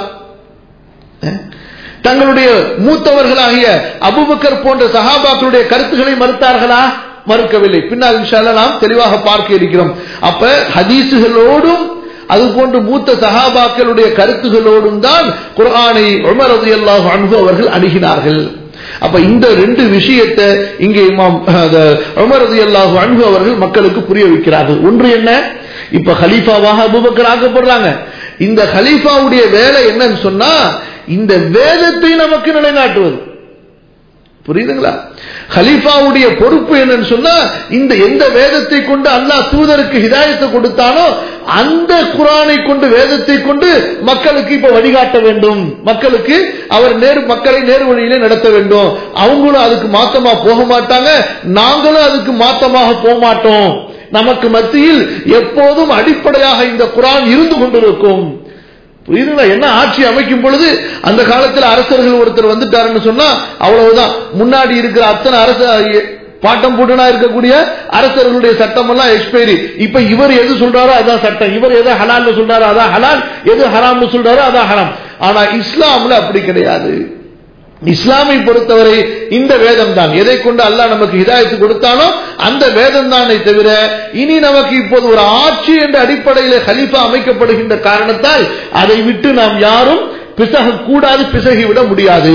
தங்களுடைய மூத்தவர்களாகிய அபூபக்கர் போன்ற சஹாபாக்களுடைய கருத்துக்களை மறுத்தார்களா? மறுக்கவில்லை. பின்னால் இன்ஷா அல்லாஹ் நாம் தெளிவாக பார்க்க இருக்கிறோம். அப்ப ஹதீஸுகளோடும் அதுபோன்று மூத்த சஹாபாக்களுடைய கருத்துகளோடும் தான் குர்ஆனை உமர் ரலியல்லாஹு அன்ஹு அவர்கள் அணுகினார்கள். அப்ப இந்த ரெண்டு விஷயத்தை இங்கே இமாம் உமர் ரலியல்லாஹு அன்ஹு அவர்கள் மக்களுக்கு புரிய வைக்கிறார்கள். ஒன்று என்ன? இப்ப கலீஃபாவாக அபூபக்கர் ஆக்கப்படுறாங்க. இந்த கலீஃபாவுடைய வேலை என்னன்னு சொன்னா இந்த வேதத்தை நமக்கு நிலைநாட்டுவது. புரியுதுங்களா? கலீஃபாவுடைய பொறுப்பு என்னன்னு சொன்னா இந்த எந்த வேதத்தை கொண்டு அல்லாஹ் தூதருக்கு ஹிதாயத்தை கொடுத்தானோ அந்த குர்ஆனை கொண்டு வேதத்தை கொண்டு மக்களுக்கு இப்ப வழிகாட்ட வேண்டும். மக்களுக்கு அவர் நேரு மக்களை நேரு வழியிலே நடத்த வேண்டும். அவங்களும் அதுக்கு மாத்தமா போக மாட்டாங்க, நாங்களும் அதுக்கு மாத்தமாக போக மாட்டோம். நமக்கு மத்தியில் எப்போதும் அடிப்படையாக இந்த குர்ஆன் இருந்து கொண்டிருக்கும். புரியுதுங்களா? என்ன ஆட்சி அமைக்கும் பொழுது அந்த காலத்தில் அரசர்கள் ஒருத்தர் வந்துட்டாருன்னு சொன்னா அவ்வளவுதான். முன்னாடி இருக்கிற அத்தனை அரச பாட்டம் போட்டுனா இருக்கக்கூடிய அரசர்களுடைய சட்டம் எல்லாம் எக்ஸ்பைரி. இப்ப இவர் எது சொல்றாரோ அதான் சட்டம், இவர் எது ஹலால் சொல்றாரோ அதான் ஹலால், எது ஹராம் சொல்றாரோ அதான் ஹராம். ஆனா இஸ்லாம்ல அப்படி கிடையாது. இஸ்லாமை பொறுத்தவரை இந்த வேதம் தான், எதை கொண்டு அல்லாஹ் நமக்கு ஹிதாயத்து கொடுத்தானோ அந்த வேதம் தானே தவிர இனி நமக்கு இப்போது ஒரு ஆட்சி என்ற அடிப்படையில் கலீஃபா அமைக்கப்படுகின்ற காரணத்தால் அதை விட்டு நாம் யாரும் பிசக கூடாது, பிசகிவிட முடியாது.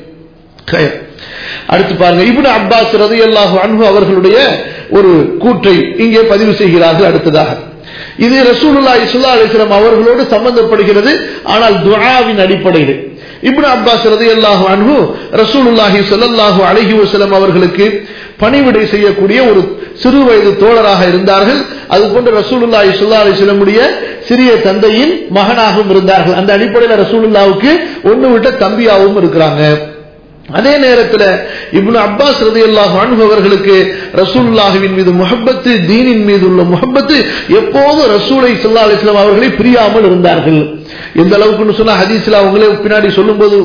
அடுத்து பாருங்க, இப்னு அப்பாஸ் ரலியல்லாஹு அன்ஹு அவர்களுடைய ஒரு கூற்றை இங்கே பதிவு செய்கிறார்கள். அடுத்ததாக இது ரசூலுல்லாஹி ஸல்லல்லாஹு அலைஹி வஸல்லம் அவர்களோடு சம்பந்தப்படுகிறது, ஆனால் துஆவின் அடிப்படையில். இப்னு அப்பாஸ் ரலியல்லாஹு அன்ஹு ரசூலுல்லாஹி ஸல்லல்லாஹு அலைஹி வஸல்லம் அவர்களுக்கு பணிவிடை செய்யக்கூடிய ஒரு சிறு வயது தோழராக இருந்தார்கள். அதுபோன்று ரசூலுல்லாஹி ஸல்லல்லாஹு அலைஹி வஸல்லம் உடைய சிறிய தந்தையின் மகனாகவும் இருந்தார்கள். அந்த அடிப்படையில் ரசூலுல்லாஹ்வுக்கு ஒண்ணு விட்ட தம்பியாகவும் இருக்கிறாங்க. அதே நேரத்தில் இப்னு அப்பாஸ் ரலியல்லாஹு அன்ஹு அவர்களுக்கு ரசூலுல்லாஹின் மீது முஹப்பத், தீனின் மீது உள்ள முஹப்பத், எப்போது ரசூலை ஸல்லல்லாஹு அலைஹி வஸல்லம் அவர்களை பிரியாமல் இருந்தார்கள். எந்த அளவுக்குன்னு சொன்னா ஹதீஸ்ல அவங்களே பின்னாடி சொல்லும்போது,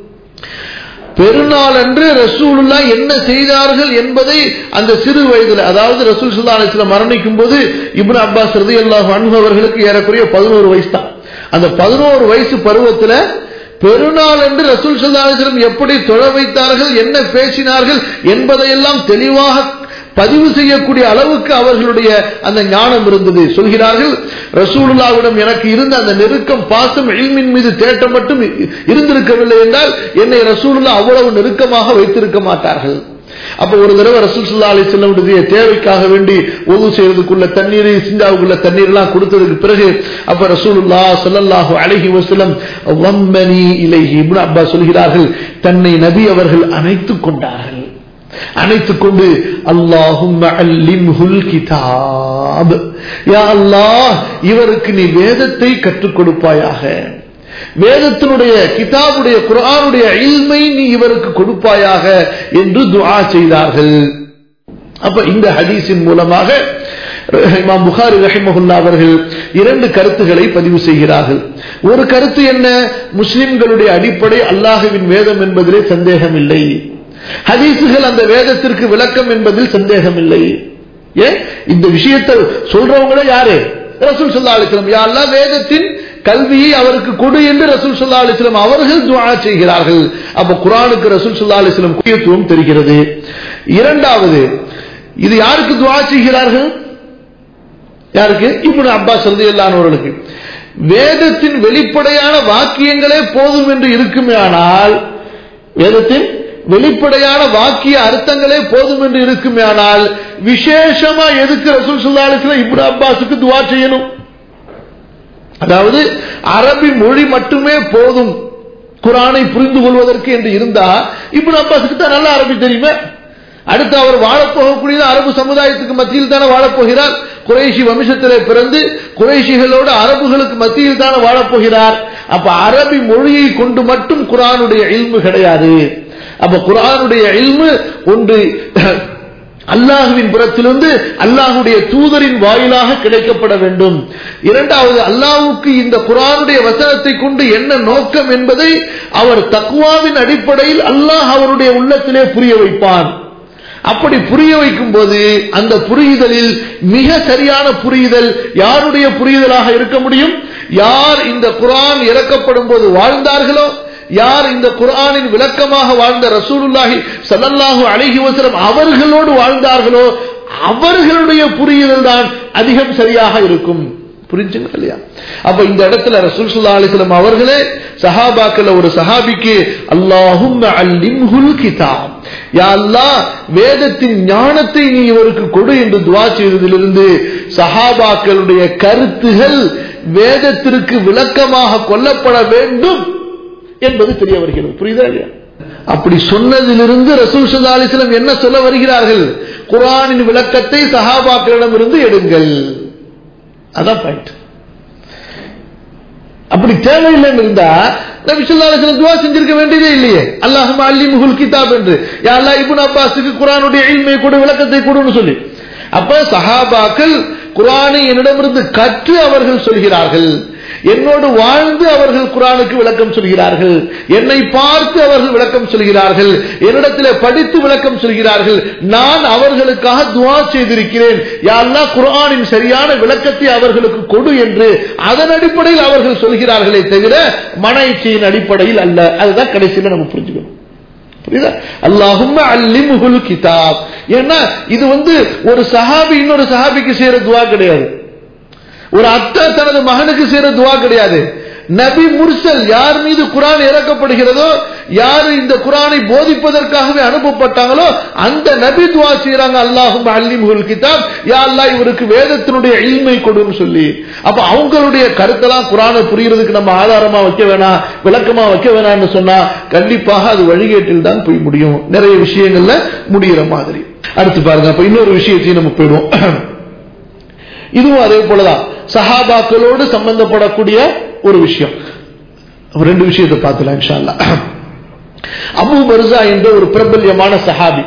பெருநாள் அன்று ரசூலுல்லாஹ் என்ன செய்தார்கள் என்பதை அந்த சிறு வயதில், அதாவது ரசூல் ஸல்லல்லாஹு அலைஹி வஸல்லம் மரணிக்கும் போது இப்னு அப்பாஸ் ரலியல்லாஹு அன்ஹு அவர்களுக்கு ஏறக்குறைய பதினோரு வயசு தான். அந்த பதினோரு வயசு பருவத்தில் பெருநாள் என்று ரசூல் ஸல்லல்லாஹு அலைஹி வஸல்லம் எப்படி தொழ வைத்தார்கள், என்ன பேசினார்கள் என்பதையெல்லாம் தெளிவாக பதிவு செய்யக்கூடிய அளவுக்கு அவர்களுடைய அந்த ஞானம் இருந்தது. சொல்கிறார்கள், ரசூலுல்லாஹ்விடம் எனக்கு இருந்த அந்த நெருக்கம், பாசம், இல்மின் மீது தேட்டம் மட்டும் இருந்திருக்கவில்லை என்றால் என்னை ரசூலுல்லாஹ் அவ்வளவு நெருக்கமாக வைத்திருக்க மாட்டார்கள். அப்ப ஒரு தடவை ரசூல் ஸல்லல்லாஹு அலைஹி வஸல்லம் தேவைக்காக வேண்டி wudu செய்யறதுக்குள்ள தண்ணீர், சிந்தாவுக்குள்ள தண்ணீர் எல்லாம் கொடுத்ததுக்கு பிறகு அப்ப ரசூலுல்லாஹ் ஸல்லல்லாஹு அலைஹி வஸல்லம் வம்மனி இலைஹி, இப்னு அப்பாஸ் சொல்கிறார்கள், தன்னை நபி அவர்கள் அணைத்துக் கொண்டார்கள். அணைத்துக் கொண்டு அல்லாஹும்ம அல்லிம்ஹுல் கிதாப், யா அல்லாஹ் இவருக்கு நீ வேதத்தை கற்றுக் கொடுப்பாயாக, வேதத்தினுடைய கிதாபுடைய குர்ஆனுடைய இல்மை நீ இவருக்கு கொடுப்பாயாக என்று துஆ செய்தார்கள். அப்ப இந்த ஹதீஸின் மூலமாக இமாம் புகாரி ரஹிமஹுல்லாஹ் அவர்கள் இரண்டு கருத்துக்களை பதிவு செய்கிறார்கள். ஒரு கருத்து என்ன, முஸ்லிம்களுடைய அடிப்படை அல்லாஹ்வின் வேதம் என்பதிலே சந்தேகம் இல்லை, ஹதீஸுகள் அந்த வேதத்திற்கு விளக்கம் என்பதில் சந்தேகம் இல்லை. ஏன் இந்த விஷயத்தை சொல்றவங்களே யாரு? ரசூல் ஸல்லல்லாஹு அலைஹி வஸல்லம். யா அல்லாஹ் வேதத்தின் கல்வியை அவருக்கு கொடு என்று ரசூல் ஸல்லல்லாஹு அலைஹி வஸல்லம் அவர்கள் துஆ செய்கிறார்கள். அப்ப குர்ஆனுக்கு ரசூல் ஸல்லல்லாஹு அலைஹி வஸல்லம் முக்கியத்துவம் தெரிகிறது. இரண்டாவது, இது யாருக்கு துஆ செய்கிறார்கள்? யாருக்கு? இப்னு அப்பாஸ் ரலியல்லாஹு அன்ஹு அவர்களுக்கு. வேதத்தின் வெளிப்படையான வாக்கியங்களே போதும் என்று இருக்குமேயானால், வேதத்தின் வெளிப்படையான வாக்கிய அர்த்தங்களே போதும் என்று இருக்குமேயானால் விசேஷமா எதுக்கு ரசூல் ஸல்லல்லாஹு அலைஹி வஸல்லம் இப்னு அப்பாஸுக்கு துஆ செய்யணும்? அதாவது அரபி மொழி மட்டுமே போதும் குர்ஆனை புரிந்து கொள்வதற்கு என்று இருந்தா இப்னு அப்பாஸுக்கு தான் நல்ல அரபி தெரியுமே. அடுத்து அவர் வாழப்போகக்கூடிய அரபு சமுதாயத்துக்கு மத்தியில் தானே வாழப்போகிறார். குறைஷி வம்சத்திலே பிறந்து குறைஷிகளோடு அரபுகளுக்கு மத்தியில் தானே வாழப்போகிறார். அப்ப அரபி மொழியை கொண்டு மட்டும் குர்ஆனுடைய இல்மு கிடையாது. அப்ப குர்ஆனுடைய இல்மு ஒன்று அல்லாஹ்வின் புறத்திலிருந்து அல்லாஹ்வுடைய தூதரின் வாயிலாக கிடைக்கப்பட வேண்டும். இரண்டாவது, அல்லாஹ்வுக்கு இந்த குர்ஆனுடைய வசனத்தை கொண்டு என்ன நோக்கம் என்பதை அவர் தக்வாவின் அடிப்படையில் அல்லாஹ் அவருடைய உள்ளத்திலே புரிய வைப்பான். அப்படி புரிய வைக்கும் போது அந்த புரிதலில் மிக சரியான புரிதல் யாருடைய புரிதலாக இருக்க முடியும்? யார் இந்த குர்ஆன் இறக்கப்படும் போது வாழ்ந்தார்களோ, யார் இந்த குர்ஆனின் விளக்கமாக வாழ்ந்த ரசூலுல்லாஹி ஸல்லல்லாஹு அலைஹி வஸல்லம் அவர்களோடு வாழ்ந்தார்களோ அவர்களுடைய புரிதல் தான் அதிகம் சரியாக இருக்கும். புரிஞ்சுங்க இல்லையா? அப்ப இந்த இடத்துல ரசூல் ஸல்லல்லாஹு அலைஹி வஸல்லம் அவர்களே சஹாபாக்கள் ஒரு சஹாபிக்கு அல்லாஹும்ம அல்லிம்ஹுல் கிதாப், யா அல்லாஹ் வேதத்தின் ஞானத்தை நீ இவருக்கு கொடு என்று துஆ செய்ததிலிருந்து சஹாபாக்களுடைய கருத்துகள் வேதத்திற்கு விளக்கமாக கொள்ளப்பட வேண்டும் என்பது தெரிய வருகிறது. புரியுதா இல்லையா? அப்படி சொன்னதிலிருந்து ரசூல் ஸல்லல்லாஹு அலைஹி வஸல்லம் என்ன சொல்ல வருகிறார்கள்? குர்ஆனின் விளக்கத்தை சஹாபாக்களிடம் இருந்து எடுங்கள். அதான் பாயிண்ட். அப்படி தேவையில்லைன்னு இருந்தா நபி ஸல்லல்லாஹு அலைஹி வஸல்லம் துஆ செஞ்சிருக்க வேண்டியதே இல்லையே. அல்லாஹும்ம அல்லிம்ஹுல் கிதாப் என்று, யா அல்லாஹ் இப்னு அப்பாஸுக்கு குர்ஆனுடைய இல்மை கொடு, விளக்கத்தை கொடுன்னு சொல்லி. அப்ப சஹாபாக்கள் குர்ஆனை என்னிடமிருந்து கற்று அவர்கள் சொல்கிறார்கள், என்னோடு வாழ்ந்து அவர்கள் குர்ஆனுக்கு விளக்கம் சொல்கிறார்கள், என்னை பார்த்து அவர்கள் விளக்கம் சொல்கிறார்கள், என்னிடத்தில் படித்து விளக்கம் சொல்கிறார்கள். நான் அவர்களுக்காக துஆ செய்திருக்கிறேன், யா அல்லாஹ் குர்ஆனின் சரியான விளக்கத்தை அவர்களுக்கு கொடு என்று அதன் அடிப்படையில் அவர்கள் சொல்கிறார்களே தவிர மன இச்சையின் அடிப்படையில் அல்ல. அதுதான் கடைசியில் நம்ம புரிஞ்சுக்கணும். புரியுதா? அல்லாஹும்ம அல்லிம்ஹுல் கிதாப். ஏன்னா இது வந்து ஒரு சஹாபி இன்னொரு சஹாபிக்கு செய்யற துஆ கிடையாது, ஒரு அத்தா தனது மகனுக்கு செய்யற துஆ கிடையாது. நபி முர்சல் யார் மீது குர்ஆன் இறக்கப்படுகிறதோ யாரு இந்த குர்ஆனை போதிப்பதற்காகவே அனுப்பப்பட்டாங்களோ அந்த நபி துஆ செய்றாங்க, அல்லாஹும்ம அல்லிம்ஹுல் கிதாப், யா அல்லாஹ் இவருக்கு வேதத்தினுடைய இல்மை கொடுன்னு சொல்லி. அப்ப அவங்களுடைய கருத்தெல்லாம் குர்ஆனை புரியறதுக்கு நம்ம ஆதாரமா வைக்க வேணாம், விளக்கமா வைக்க வேணாம்னு சொன்னா கண்டிப்பாக அது வழிகேட்டில் தான் போய் முடியும், நிறைய விஷயங்கள்ல முடிகிற மாதிரி. அடுத்து பாருங்க, அப்ப இன்னொரு விஷயத்தையும் நம்ம போயிடுவோம். இதுவும் அதே போலதான் சஹாபாக்களோடு சம்பந்தப்படக்கூடிய ஒரு விஷயம். ரெண்டு விஷயத்தை பார்த்துலாம் இன்ஷா அல்லாஹ். அபூ பர்ஸா என்ற ஒரு பிரபல்யமான சஹாபி,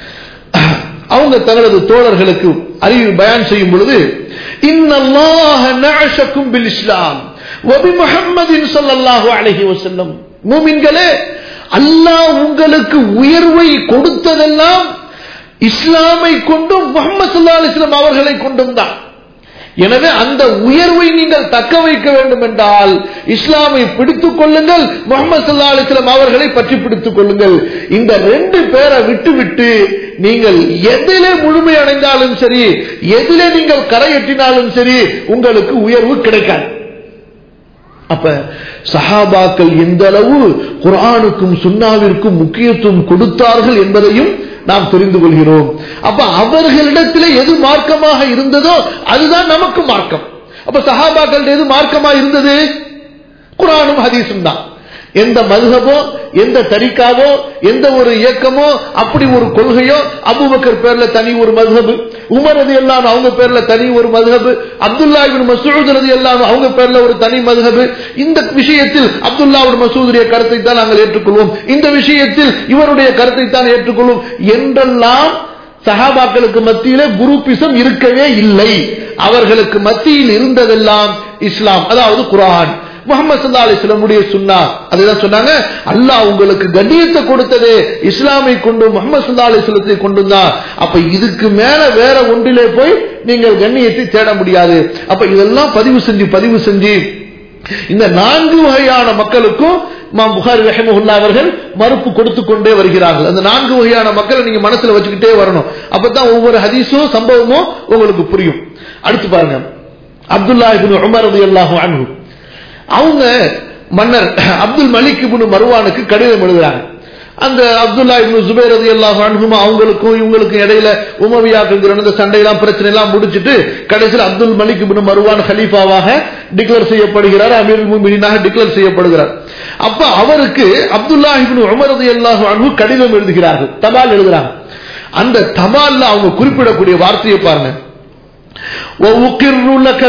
அவங்க தங்களது தோழர்களுக்கு அறிவு பயான் செய்யும் பொழுது, இன்னல்லாஹ நஅஷக்கும் பில் இஸ்லாம் வ பி முஹம்மதின் ஸல்லல்லாஹு அலைஹி வஸல்லம், மூமின்களே அல்லாஹ் உங்களுக்கு உயர்வை கொடுத்ததெல்லாம் இஸ்லாமை கொண்டும் முஹம்மது ஸல்லல்லாஹு அலைஹி வஸல்லம் அவர்களை கொண்டும் தான். எனவே அந்த உயர்வை நீங்கள் தக்க வைக்க வேண்டும் என்றால் இஸ்லாமை பிடித்துக் கொள்ளுங்கள், முஹம்மது ஸல்லல்லாஹு அலைஹி வஸல்லம் அவர்களை பற்றி பிடித்துக் கொள்ளுங்கள். இந்த ரெண்டு பேரை விட்டுவிட்டு நீங்கள் எதிலே முழுமை அடைந்தாலும் சரி, எதிலே நீங்கள் கரையேற்றினாலும் சரி, உங்களுக்கு உயர்வு கிடைக்காது. அப்ப சஹாபாக்கள் எந்த அளவு குர்ஆனுக்கும் சுன்னாவிற்கும் முக்கியத்துவம் கொடுத்தார்கள் என்பதையும் நாம் தெரிந்து கொள்கிறோம். அப்ப அவர்களிடத்தில் எது மார்க்கமாக இருந்ததோ அதுதான் நமக்கு மார்க்கம். அப்ப சஹாபாக்கள் எது மார்க்கமாக இருந்தது? குர்ஆனும் ஹதீஸும் தான். எந்த மதுஹபோ, எந்த தரிகாவோ, எந்த ஒரு இயக்கமோ, அப்படி ஒரு கொள்கையோ, அபூபக்கர் பேர்ல தனி ஒரு மதுஹபு, உமர் ரலியல்லாஹு அவங்க பேர்ல தனி ஒரு மதுஹபு, அப்துல்லாஹ் இப்னு மஸ்ஊத் ரலியல்லாஹு அவங்க பேர்ல ஒரு தனி மதுஹபு. இந்த விஷயத்தில் அப்துல்லாஹ் இப்னு மஸ்ஊதுடைய கருத்தை தான் நாங்கள் ஏற்றுக்கொள்வோம், இந்த விஷயத்தில் இவருடைய கருத்தை தான் ஏற்றுக்கொள்வோம் என்றெல்லாம் சஹாபாக்களுக்கு மத்தியிலே குரூப்பிசம் இருக்கவே இல்லை. அவர்களுக்கு மத்தியில் இருந்ததெல்லாம் இஸ்லாம், அதாவது குர்ஆன், முஹம்மது ஸல்லல்லாஹு அலைஹி வஸல்லம் உடைய சுன்னா. அதுதான் சொன்னாங்க, அல்லாஹ் உங்களுக்கு கண்ணியத்தை கொடுத்ததே இஸ்லாமை கொண்டு, முஹம்மது ஸல்லல்லாஹு அலைஹி வஸல்லத்தை கொண்டு தான். அப்ப இதுக்கு மேல வேற ஒன்றிலே போய் நீங்கள் கண்ணியத்தை தேட முடியாது. அப்ப இதெல்லாம் பதிவு செஞ்சு பதிவு செஞ்சு இந்த நான்கு வகையான மக்களுக்கும் இமாம் புகாரி ரஹிமஹுல்லாஹ் அவர்கள் மறுப்பு கொடுத்து கொண்டே வருகிறார்கள். அந்த நான்கு வகையான மக்களை நீங்க மனசுல வச்சுக்கிட்டே வரணும். அப்பதான் ஒவ்வொரு ஹதீஸும் சம்பவமும் உங்களுக்கு புரியும். அடுத்து பாருங்க, அப்துல்லாஹ் இப்னு உமர் ரலியல்லாஹு அன்ஹு அவங்க மன்னர் அப்துல் மலிக் இப்னு மர்வானுக்கு கடிதம் எழுதுறாங்க. அந்த அப்துல்லா இப்னு ஜுபைர் ரலியல்லாஹு அன்ஹுமா அவங்களுக்கும் இவங்களுக்கும் இடையில உமவியாக்கள் நடந்த சண்டையெல்லாம் பிரச்சனை எல்லாம் முடிச்சிட்டு கடைசியில் அப்துல் மலிக் இப்னு மர்வான் கலீஃபாவாக டிக்ளேர் செய்யப்படுகிறார், அமீருல் முஃமினீனாக டிக்ளேர் செய்யப்படுகிறார். அப்ப அவருக்கு அப்துல்லா இப்னு உமர் ரலியல்லாஹு அன்ஹு கடிதம் எழுதுகிறார்கள், தபால் எழுதுறாங்க. அந்த தபால்ல அவங்க குறிப்பிடக்கூடிய வார்த்தையை பாருங்க, وَأُقِرُّ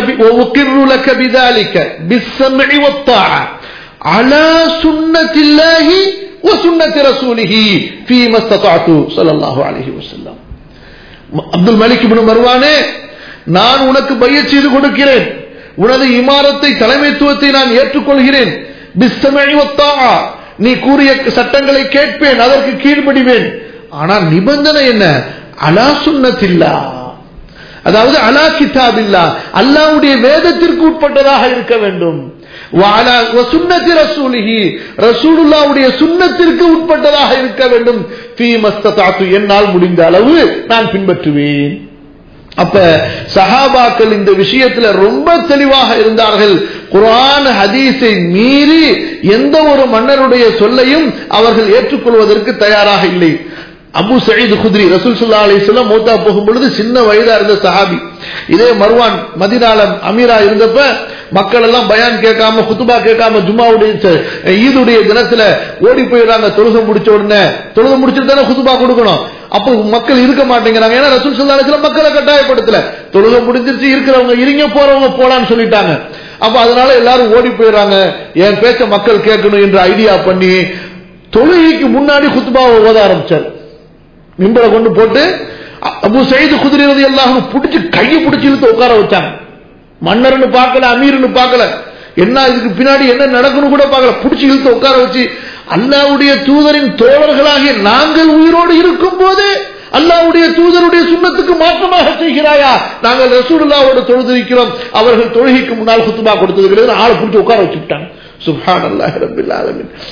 لَكَ بِذَلِكَ بِالسَّمْعِ وَالطَّاعَةِ عَلَى سُنَّةِ اللَّهِ وَسُنَّةِ رَسُولِهِ فِيمَا اسْتَطَعْتُ صلى الله عليه وسلم. அப்துல் மலிக் இப்னு மர்வானே, நான் உனக்கு பையச் செய்து கொடுக்கிறேன், உனது இமாரத்தை தலைமைத்துவத்தை நான் ஏற்றுக்கொள்கிறேன். பிஸ்ஸமஇ வத்தாஆ, நீ கூறிய சட்டங்களை கேட்பேன், அதற்கு கீழ்ப்படிவேன். ஆனால் நிபந்தனை என்ன? அலா சுன்னத்தில்லாஹ், அதாவது அலா கிதாபில்லா, அல்லாஹ்வுடைய வேதத்திற்கு உட்பட்டதாக இருக்க வேண்டும். வஅலா வசுன்னதி ரசூலிஹி, ரசூலுல்லாஹ்வுடைய சுன்னத்திற்கு உட்பட்டதாக இருக்க வேண்டும். ஃபீமஸ்ததஅது, என்னால் முடிந்த அளவு நான் பின்பற்றுவேன். அப்ப சஹாபாக்கள் இந்த விஷயத்துல ரொம்ப தெளிவாக இருந்தார்கள். குர்ஆன் ஹதீஸை மீறி எந்த ஒரு மன்னருடைய சொல்லையும் அவர்கள் ஏற்றுக்கொள்வதற்கு தயாராக இல்லை. அபு சயீத் குத்ரி ரசூல் ஸல்லல்லாஹு அலைஹி வஸல்லம் மௌத்தா போகும் பொழுது சின்ன வயதா இருந்த சஹாபி. இதே மர்வான் மதீனால அமீரா இருந்தப்ப மக்கள் எல்லாம் பயான் கேட்காம, குத்துபா கேட்காம, ஜும்மாவுடைய ஈதுடைய தினத்துல ஓடி போயிடுறாங்க. தொழுகை முடிச்ச உடனே, தொழுகை முடிச்சுட்டு தானே குத்துபா கொடுக்கணும், அப்போ மக்கள் இருக்க மாட்டேங்கிறாங்க. ஏன்னா ரசூல் ஸல்லல்லாஹு அலைஹி வஸல்லம் மக்களை கட்டாயப்படுத்தல, தொழுகை முடிஞ்சிருச்சு, இருக்கிறவங்க இருங்க, போறவங்க போலான்னு சொல்லிட்டாங்க. அப்ப அதனால எல்லாரும் ஓடி போயிடுறாங்க. என் பேச்ச மக்கள் கேட்கணும் என்ற ஐடியா பண்ணி தொழுகைக்கு முன்னாடி குத்துபாவை ஓத ஆரம்பிச்சார். மிம்பரை கொண்டு போட்டு அபு சயீத் குத்ரி ரலியல்லாஹு அன்ஹு பிடிச்சு கையை பிடிச்சு இழுத்து உட்கார வச்சாங்க. மன்னர்னு பார்க்கல, அமீர்னு பார்க்கல, என்ன இதுக்கு பின்னாடி என்ன நடக்கணும் கூட பார்க்கல, பிடிச்சு இழுத்து உட்கார வச்சு, அல்லாஹ்வுடைய தூதரின் தோழர்களாகிய நாங்கள் உயிரோடு இருக்கும் போது அல்லாஹ்வுடைய தூதருடைய சுன்னத்துக்கு மாற்றமாக செய்கிறாயா? நாங்கள் ரசூலுல்லாஹ்வோடு தொழுதிருக்கிறோம், அவர்கள் தொழுகைக்கு முன்னால் குத்பா கொடுத்தது கிடையாது, ஆளை பிடிச்சு உட்கார வச்சுட்டாங்க. சுப்ஹானல்லாஹி ரப்பில் ஆலமீன்.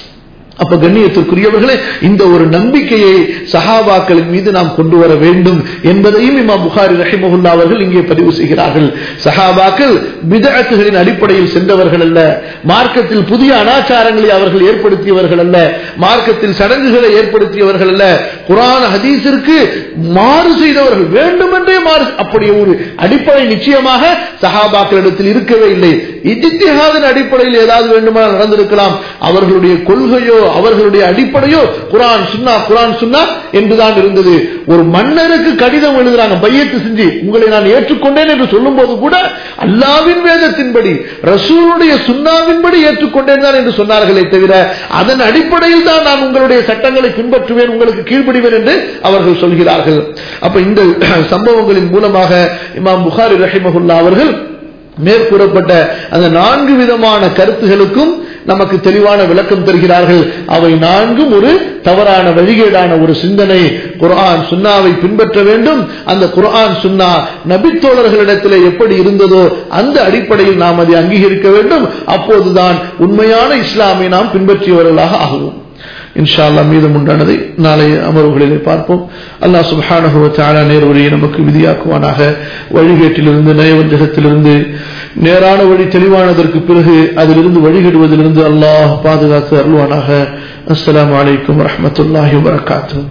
அப்ப கண்ணியத்திற்குரியவர்களே, இந்த ஒரு நம்பிக்கையை சஹாபாக்களின் மீது நாம் கொண்டு வர வேண்டும் என்பதையும் இமாம் புகாரி ரஹிமஹுல்லாஹ் அவர்கள் இங்கே பதிவு செய்கிறார்கள். சஹாபாக்கள் பித்அத்துகளின் அடிப்படையில் சென்றவர்கள் அல்ல, மார்க்கத்தில் புதிய அனாச்சாரங்களை அவர்கள் ஏற்படுத்தியவர்கள் அல்ல, மார்க்கத்தில் சடங்குகளை ஏற்படுத்தியவர்கள் அல்ல, குர்ஆன் ஹதீஸிற்கு மாறு செய்தவர்கள், வேண்டுமென்றே மாறு. அப்படி ஒரு அடிப்படை நிச்சயமாக சஹாபாக்களிடத்தில் இருக்கவே இல்லை. இஜ்திஹாதின் அடிப்படையில் ஏதாவது வேண்டுமானால் நடந்திருக்கலாம். அவர்களுடைய கொள்கையோ அவர்களுடைய அடிப்படையோ குர்ஆன் சுன்னா குர்ஆன் சுன்னா என்றுதான் இருந்தது. ஒரு மன்னருக்கு கடிதம் எழுதுறாங்க, பையத்து செஞ்சு உங்களை நான் ஏற்றுக்கொண்டேன் என்று சொல்லும் போது கூட அல்லாஹ்வின் வேதத்தின்படி ரசூலுடைய சுன்னாவின்படி ஏற்றுக்கொண்டேன் தான் என்று சொன்னார்களே தவிர அதன் அடிப்படையில் தான் நான் உங்களுடைய சட்டங்களை பின்பற்றுவேன், உங்களுக்கு கீழ்ப்படிவேன் என்று அவர்கள் சொல்கிறார்கள். அப்ப இந்த சம்பவங்களின் மூலமாக இமாம் புகாரி ரஹிமஹுல்லாஹ் அவர்கள் மேற்கூறப்பட்ட அந்த நான்கு விதமான கருத்துகளுக்கும் நமக்கு தெளிவான விளக்கம் தருகிறார்கள். அவை நான்கும் ஒரு தவறான வழிகேடான ஒரு சிந்தனை. குர்ஆன் சுன்னாவை பின்பற்ற வேண்டும். அந்த குர்ஆன் சுன்னா நபித்தோழர்களிடத்தில் எப்படி இருந்ததோ அந்த அடிப்படையில் நாம் அதை அங்கீகரிக்க வேண்டும். அப்போதுதான் உண்மையான இஸ்லாமை நாம் பின்பற்றியவர்களாக ஆகுவோம். இன்ஷா அல்லாஹ் மீதம் உண்டானதை நாளைய அமர்வுகளிலே பார்ப்போம். அல்லாஹ் சுப்ஹானஹு வ தஆலா நேர்வழியை நமக்கு விதியாக்குவானாக. வழிகேட்டிலிருந்து நயவஞ்சகத்திலிருந்து நேரான வழி தெளிவானதற்கு பிறகு அதிலிருந்து வழிகெடுவதிலிருந்து அல்லாஹ் பாதுகாத்து அருள்வானாக. அஸ்ஸலாமு அலைக்கும் வரஹ்மத்துல்லாஹி வபரகாத்துஹு.